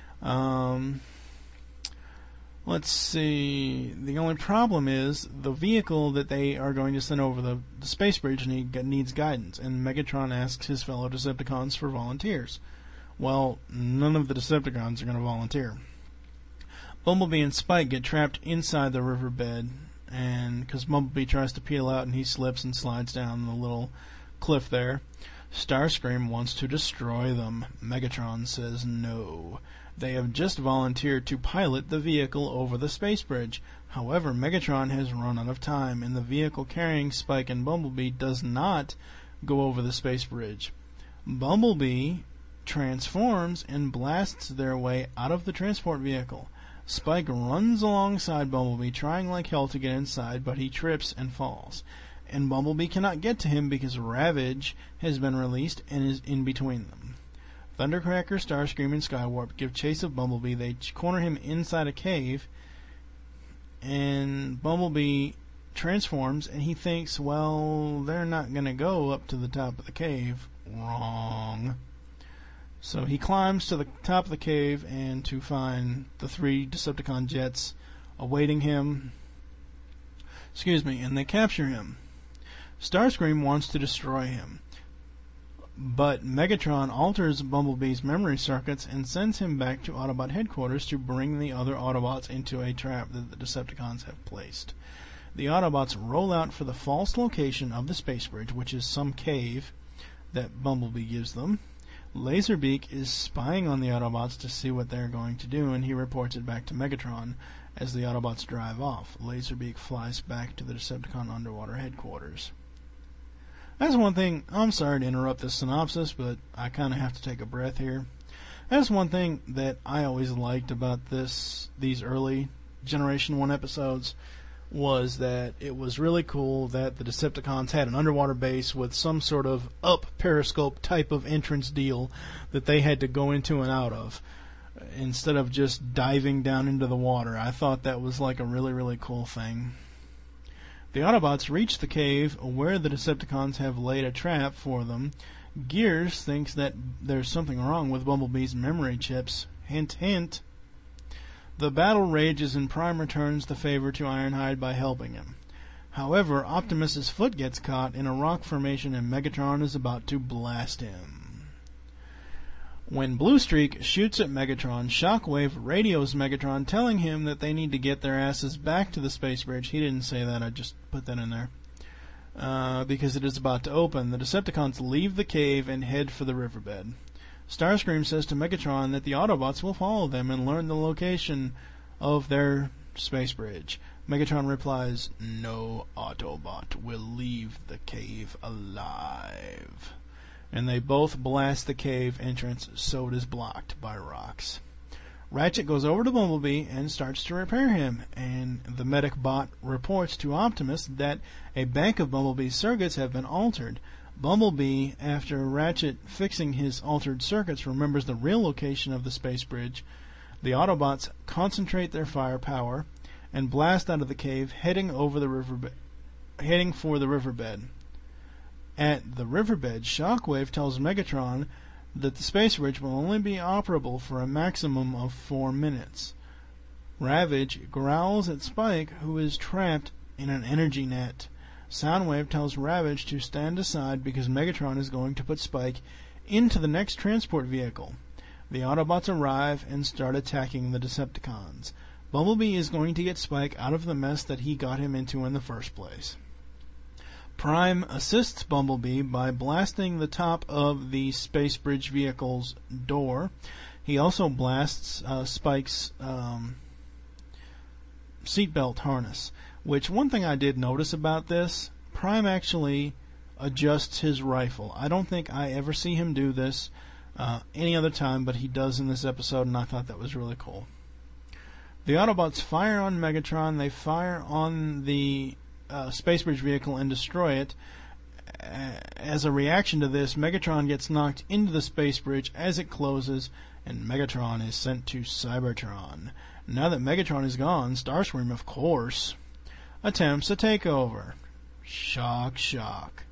Let's see. The only problem is the vehicle that they are going to send over the space bridge needs guidance, and Megatron asks his fellow Decepticons for volunteers. Well, none of the Decepticons are going to volunteer. Bumblebee and Spike get trapped inside the riverbed, and because Bumblebee tries to peel out and he slips and slides down the little cliff there. Starscream wants to destroy them. Megatron says no. They have just volunteered to pilot the vehicle over the space bridge. However, Megatron has run out of time, and the vehicle carrying Spike and Bumblebee does not go over the space bridge. Bumblebee transforms and blasts their way out of the transport vehicle. Spike runs alongside Bumblebee, trying like hell to get inside, but he trips and falls. And Bumblebee cannot get to him because Ravage has been released and is in between them. Thundercracker, Starscream, and Skywarp give chase of Bumblebee. They corner him inside a cave, and Bumblebee transforms, and he thinks, well, they're not going to go up to the top of the cave. Wrong. So he climbs to the top of the cave and to find the 3 Decepticon jets awaiting him. And they capture him. Starscream wants to destroy him, but Megatron alters Bumblebee's memory circuits and sends him back to Autobot headquarters to bring the other Autobots into a trap that the Decepticons have placed. The Autobots roll out for the false location of the space bridge, which is some cave that Bumblebee gives them. Laserbeak is spying on the Autobots to see what they're going to do, and he reports it back to Megatron as the Autobots drive off. Laserbeak flies back to the Decepticon underwater headquarters. That's one thing. I'm sorry to interrupt this synopsis, but I kind of have to take a breath here. That's one thing that I always liked about these early Generation 1 episodes, was that it was really cool that the Decepticons had an underwater base with some sort of up periscope type of entrance deal that they had to go into and out of, instead of just diving down into the water. I thought that was like a really, really cool thing. The Autobots reach the cave where the Decepticons have laid a trap for them. Gears thinks that there's something wrong with Bumblebee's memory chips. Hint, hint. The battle rages and Prime returns the favor to Ironhide by helping him. However, Optimus's foot gets caught in a rock formation and Megatron is about to blast him. When Bluestreak shoots at Megatron, Shockwave radios Megatron telling him that they need to get their asses back to the space bridge. He didn't say that, I just put that in there. Because it is about to open. The Decepticons leave the cave and head for the riverbed. Starscream says to Megatron that the Autobots will follow them and learn the location of their space bridge. Megatron replies, "No Autobot will leave the cave alive." And they both blast the cave entrance so it is blocked by rocks. Ratchet goes over to Bumblebee and starts to repair him, and the medic bot reports to Optimus that a bank of Bumblebee's circuits have been altered. Bumblebee, after Ratchet fixing his altered circuits, remembers the real location of the space bridge. The Autobots concentrate their firepower and blast out of the cave, heading for the riverbed. At the riverbed, Shockwave tells Megatron that the space bridge will only be operable for a maximum of 4 minutes. Ravage growls at Spike, who is trapped in an energy net. Soundwave tells Ravage to stand aside because Megatron is going to put Spike into the next transport vehicle. The Autobots arrive and start attacking the Decepticons. Bumblebee is going to get Spike out of the mess that he got him into in the first place. Prime assists Bumblebee by blasting the top of the Space Bridge vehicle's door. He also blasts Spike's seatbelt harness, which one thing I did notice about this, Prime actually adjusts his rifle. I don't think I ever see him do this any other time, but he does in this episode, and I thought that was really cool. The Autobots fire on Megatron. They fire on the Space Bridge vehicle and destroy it. As a reaction to this, Megatron gets knocked into the Space Bridge as it closes, and Megatron is sent to Cybertron. Now that Megatron is gone, Starscream, of course, attempts a takeover. Shock, shock.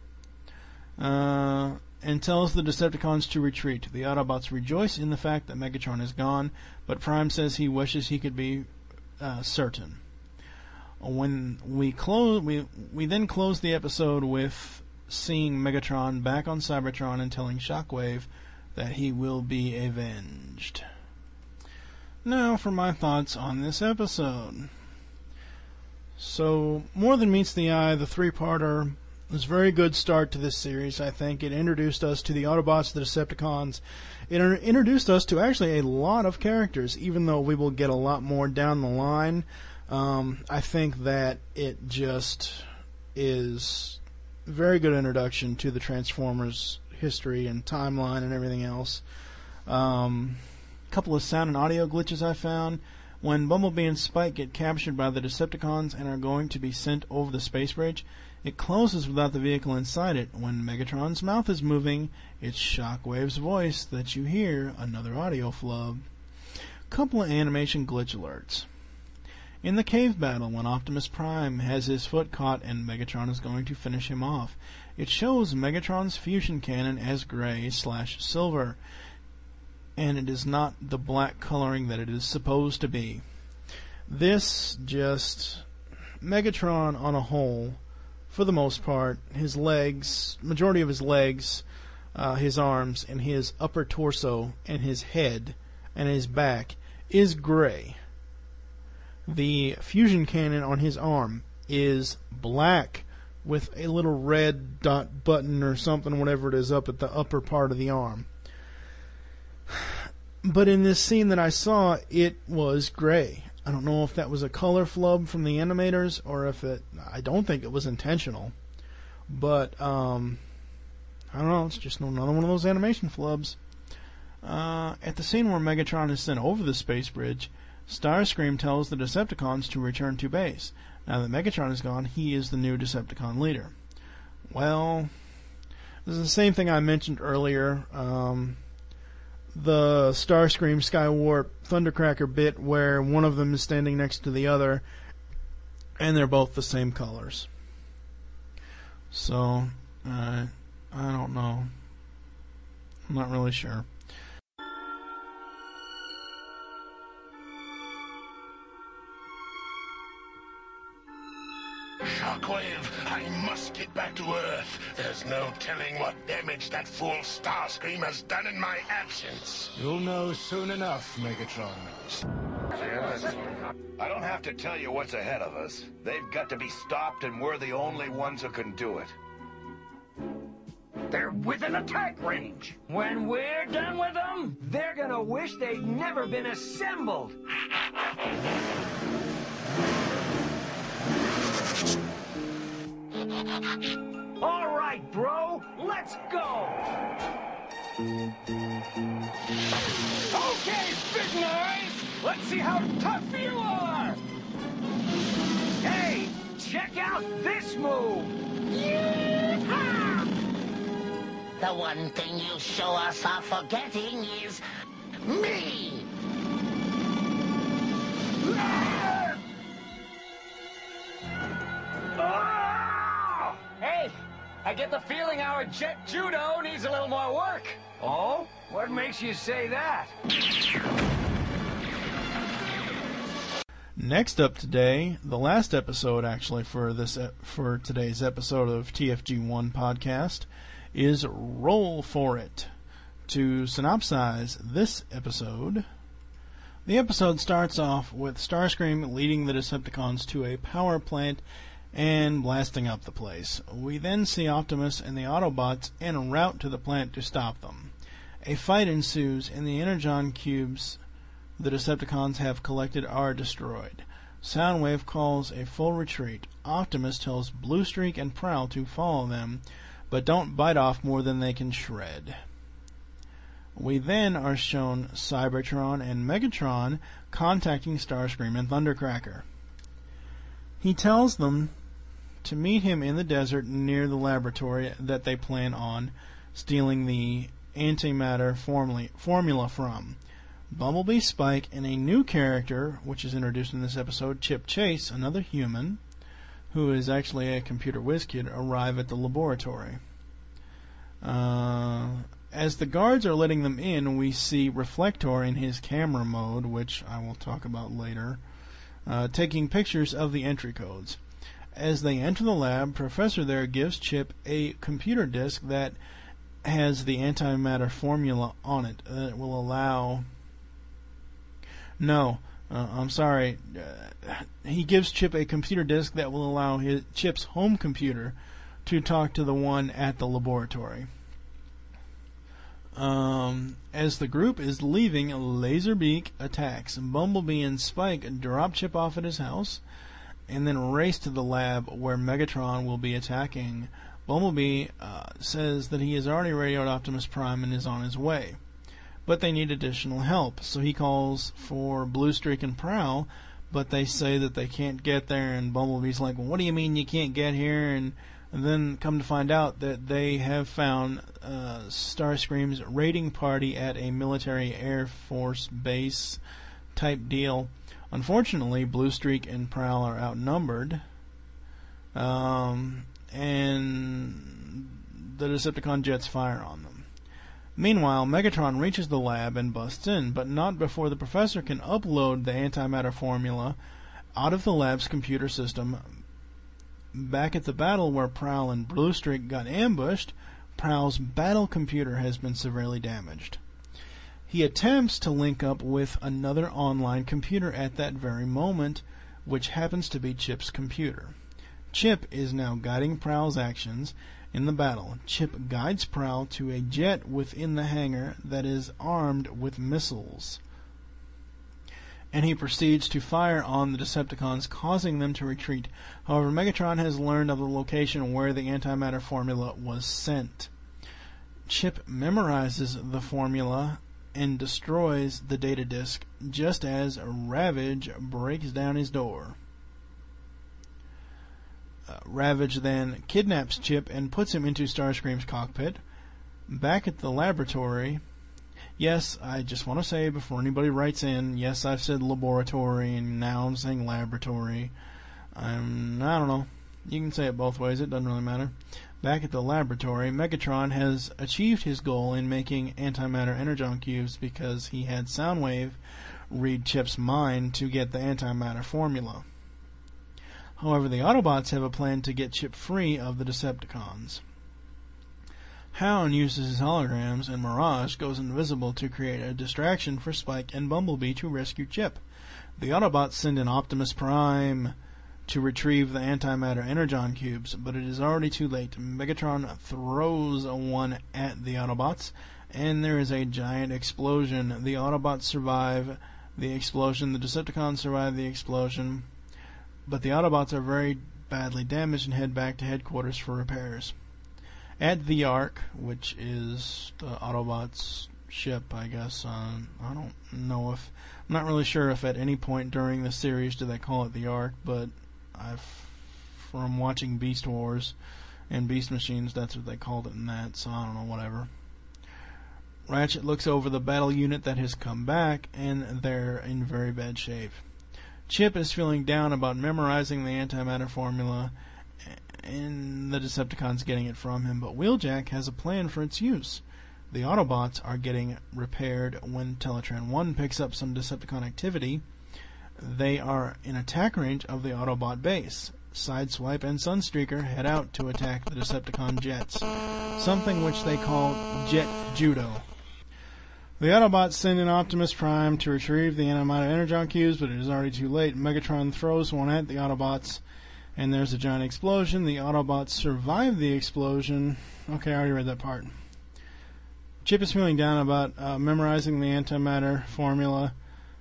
And tells the Decepticons to retreat. The Autobots rejoice in the fact that Megatron is gone, but Prime says he wishes he could be certain. When we then close the episode with seeing Megatron back on Cybertron and telling Shockwave that he will be avenged. Now for my thoughts on this episode. So, More Than Meets the Eye, the three-parter, was a very good start to this series, I think. It introduced us to the Autobots, the Decepticons. It introduced us to actually a lot of characters, even though we will get a lot more down the line. I think that it just is a very good introduction to the Transformers history and timeline and everything else. Couple of sound and audio glitches I found. When Bumblebee and Spike get captured by the Decepticons and are going to be sent over the Space Bridge, it closes without the vehicle inside it. When Megatron's mouth is moving, it's Shockwave's voice that you hear, another audio flub. Couple of animation glitch alerts. In the cave battle, when Optimus Prime has his foot caught and Megatron is going to finish him off, it shows Megatron's fusion cannon as gray/silver, and it is not the black coloring that it is supposed to be. This just... Megatron on a whole, for the most part, his legs, majority of his legs, his arms, and his upper torso, and his head, and his back, is gray. The fusion cannon on his arm is black with a little red dot button or something, whatever it is, up at the upper part of the arm. But in this scene that I saw, it was gray. I don't know if that was a color flub from the animators or if it... I don't think it was intentional. But, I don't know, it's just another one of those animation flubs. At the scene where Megatron is sent over the Space Bridge, Starscream tells the Decepticons to return to base. Now that Megatron is gone, he is the new Decepticon leader. Well, this is the same thing I mentioned earlier. The Starscream Skywarp Thundercracker bit where one of them is standing next to the other and they're both the same colors. So, I don't know. I'm not really sure. Shockwave, I must get back to Earth. There's no telling what damage that fool Starscream has done in my absence. You'll know soon enough, Megatron. I don't have to tell you what's ahead of us. They've got to be stopped, and we're the only ones who can do it. They're within attack range. When we're done with them, they're gonna wish they'd never been assembled. All right, bro, let's go. Okay, Big Knife, let's see how tough you are. Hey, check out this move. Yeehaw! The one thing you show us are forgetting is me. Hey, I get the feeling our jet judo needs a little more work. Oh? What makes you say that? Next up today, the last episode actually for today's episode of TFG1 podcast is Roll For It. To synopsize this episode, the The episode starts off with Starscream leading the Decepticons to a power plant and blasting up the place. We then see Optimus and the Autobots en route to the plant to stop them. A fight ensues, and the Energon cubes the Decepticons have collected are destroyed. Soundwave calls a full retreat. Optimus tells Bluestreak and Prowl to follow them, but don't bite off more than they can shred. We then are shown Cybertron and Megatron contacting Starscream and Thundercracker. He tells them to meet him in the desert near the laboratory that they plan on stealing the antimatter formula from. Bumblebee, Spike, and a new character, which is introduced in this episode, Chip Chase, another human, who is actually a computer whiz kid, arrive at the laboratory. As the guards are letting them in, we see Reflector in his camera mode, which I will talk about later, taking pictures of the entry codes. As they enter the lab, Professor there gives Chip a computer disk that has the antimatter formula on it that will allow... he gives Chip a computer disk that will allow Chip's home computer to talk to the one at the laboratory. As the group is leaving, Laserbeak attacks. Bumblebee and Spike drop Chip off at his house and then race to the lab where Megatron will be attacking. Bumblebee says that he has already radioed Optimus Prime and is on his way, but they need additional help, so he calls for Bluestreak and Prowl, but they say that they can't get there, and Bumblebee's like, well, what do you mean you can't get here? And then come to find out that they have found Starscream's raiding party at a military Air Force base type deal. Unfortunately, Bluestreak and Prowl are outnumbered, and the Decepticon jets fire on them. Meanwhile, Megatron reaches the lab and busts in, but not before the Professor can upload the antimatter formula out of the lab's computer system. Back at the battle where Prowl and Bluestreak got ambushed, Prowl's battle computer has been severely damaged. He attempts to link up with another online computer at that very moment, which happens to be Chip's computer. Chip is now guiding Prowl's actions in the battle. Chip guides Prowl to a jet within the hangar that is armed with missiles, and he proceeds to fire on the Decepticons, causing them to retreat. However, Megatron has learned of the location where the antimatter formula was sent. Chip memorizes the formula and destroys the data disk just as Ravage breaks down his door. Ravage then kidnaps Chip and puts him into Starscream's cockpit. Back at the laboratory... Yes, I just want to say before anybody writes in, yes, I've said laboratory, and now I'm saying laboratory. I don't know. You can say it both ways. It doesn't really matter. Back at the laboratory, Megatron has achieved his goal in making antimatter energon cubes because he had Soundwave read Chip's mind to get the antimatter formula. However, the Autobots have a plan to get Chip free of the Decepticons. Hound uses his holograms, and Mirage goes invisible to create a distraction for Spike and Bumblebee to rescue Chip. The Autobots send in Optimus Prime to retrieve the antimatter energon cubes, but it is already too late. Megatron throws one at the Autobots, and there is a giant explosion. The Autobots survive the explosion. The Decepticons survive the explosion, but the Autobots are very badly damaged and head back to headquarters for repairs. At the Ark, which is the Autobots' ship, I guess. I don't know if... I'm not really sure if at any point during the series do they call it the Ark, but from watching Beast Wars and Beast Machines, that's what they called it in that, so I don't know, whatever. Ratchet looks over the battle unit that has come back, and they're in very bad shape. Chip is feeling down about memorizing the antimatter formula, and the Decepticons getting it from him, but Wheeljack has a plan for its use. The Autobots are getting repaired when Teletran 1 picks up some Decepticon activity. They are in attack range of the Autobot base. Sideswipe and Sunstreaker head out to attack the Decepticon jets, something which they call Jet Judo. The Autobots send in Optimus Prime to retrieve the Antimatter Energon cubes, but it is already too late. Megatron throws one at the Autobots, and there's a giant explosion. The Autobots survive the explosion. Okay, I already read that part. Chip is feeling down about memorizing the antimatter formula.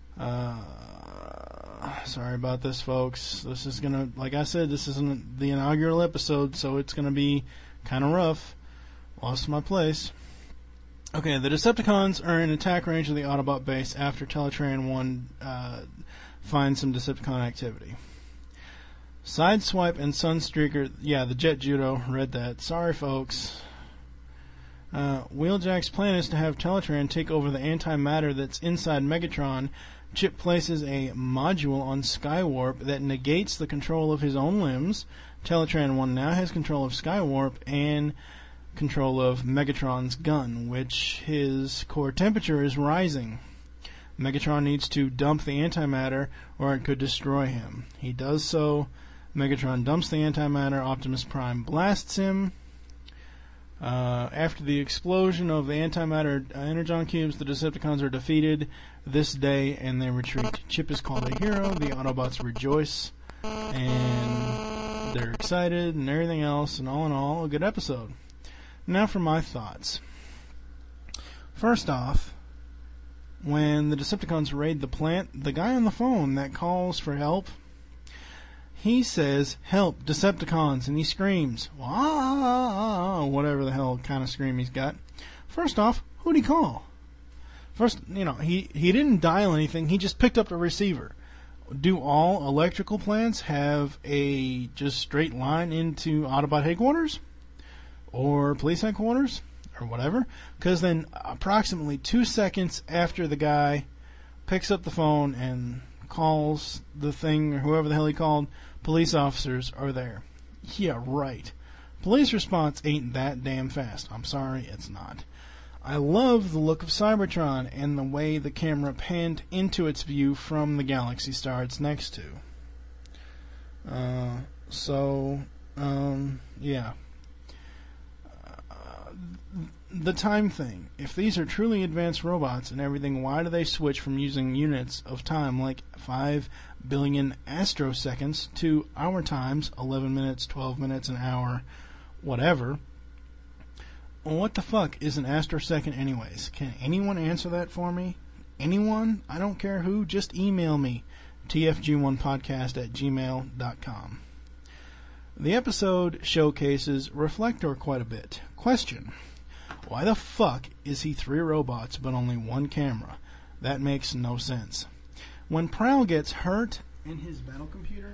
Sorry about this, folks. This is going to, like I said, this isn't the inaugural episode, so it's going to be kind of rough. Lost my place. Okay, the Decepticons are in attack range of the Autobot base after Teletran 1 finds some Decepticon activity. Sideswipe and Sunstreaker, yeah, the Jet Judo, read that. Sorry, folks. Wheeljack's plan is to have Teletran take over the antimatter that's inside Megatron. Chip places a module on Skywarp that negates the control of his own limbs. Teletran 1 now has control of Skywarp and control of Megatron's gun, which his core temperature is rising. Megatron needs to dump the antimatter or it could destroy him. He does so. Megatron dumps the antimatter. Optimus Prime blasts him. After the explosion of the antimatter energon cubes, the Decepticons are defeated this day and they retreat. Chip is called a hero. The Autobots rejoice and they're excited and everything else, and all in all, a good episode. Now for my thoughts. First off, when the Decepticons raid the plant, the guy on the phone that calls for help, he says, "Help, Decepticons," and he screams, "Wah!" Whatever the hell kind of scream he's got. First off, who'd he call? First, he didn't dial anything, he just picked up the receiver. Do all electrical plants have a just straight line into Autobot headquarters? Or police headquarters? Or whatever? Because then approximately 2 seconds after the guy picks up the phone and calls the thing, or whoever the hell he called, police officers are there. Yeah, right. Police response ain't that damn fast. I'm sorry, it's not. I love the look of Cybertron and the way the camera panned into its view from the galaxy star it's next to. Yeah. The time thing. If these are truly advanced robots and everything, why do they switch from using units of time like 5 billion astroseconds to our times, 11 minutes, 12 minutes, an hour, whatever? What the fuck is an astrosecond anyways? Can anyone answer that for me? Anyone? I don't care who, just email me, tfg1podcast@gmail.com. The episode showcases Reflector quite a bit. Question: why the fuck is he 3 robots but only 1 camera? That makes no sense. When Prowl gets hurt and his battle computer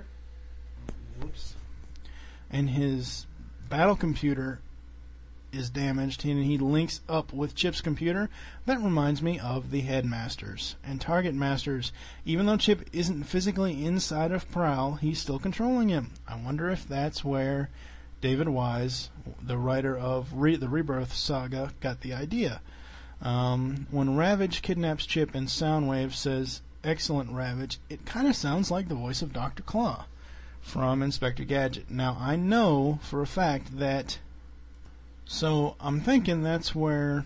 is damaged and he links up with Chip's computer, that reminds me of the Headmasters and Target Masters. Even though Chip isn't physically inside of Prowl, he's still controlling him. I wonder if that's where David Wise, the writer of the Rebirth saga, got the idea. When Ravage kidnaps Chip and Soundwave says, "Excellent, Ravage," it kind of sounds like the voice of Dr. Claw from Inspector Gadget. Now, I know for a fact that... So, I'm thinking that's where...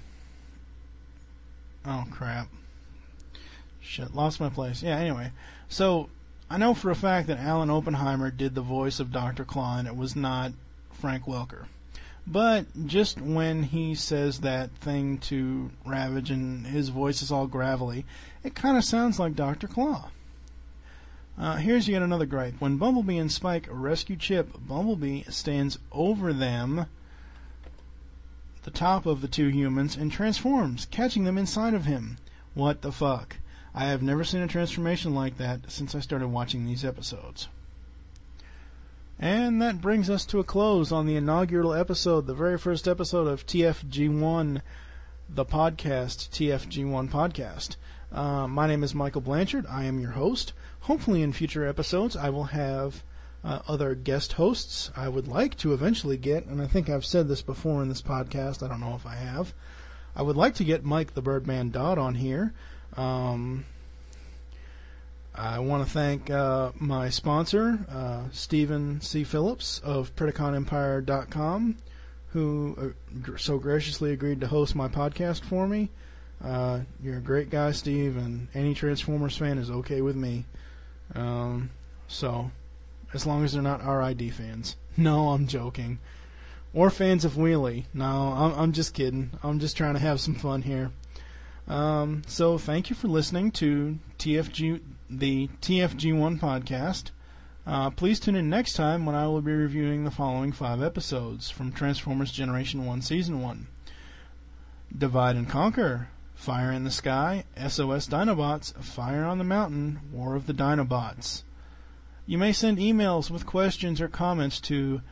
Oh, crap. Shit, lost my place. Yeah, anyway. So, I know for a fact that Alan Oppenheimer did the voice of Dr. Claw, and it was not Frank Welker. But just when he says that thing to Ravage and his voice is all gravelly, it kind of sounds like Dr. Claw. Here's yet another gripe. When Bumblebee and Spike rescue Chip, Bumblebee stands over them, the top of the 2 humans, and transforms, catching them inside of him. What the fuck? I have never seen a transformation like that since I started watching these episodes. And that brings us to a close on the inaugural episode, the very first episode of TFG1, the podcast, TFG1 Podcast. My name is Michael Blanchard. I am your host. Hopefully in future episodes I will have other guest hosts I would like to eventually get, and I think I've said this before in this podcast, I don't know if I have. I would like to get Mike the Birdman Dodd on here. I want to thank my sponsor, Stephen C. Phillips of PredicaunEmpire.com, who so graciously agreed to host my podcast for me. You're a great guy, Steve, and any Transformers fan is okay with me. So, as long as they're not RID fans. No, I'm joking. Or fans of Wheelie. No, I'm just kidding. I'm just trying to have some fun here. So, thank you for listening to the TFG1 podcast. Please tune in next time when I will be reviewing the following 5 episodes from Transformers Generation 1 Season 1. Divide and Conquer, Fire in the Sky, SOS Dinobots, Fire on the Mountain, War of the Dinobots. You may send emails with questions or comments to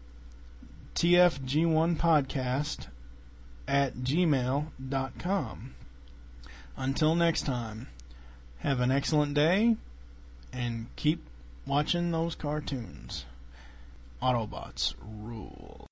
tfg1podcast@gmail.com. Until next time, have an excellent day and keep watching those cartoons. Autobots rule.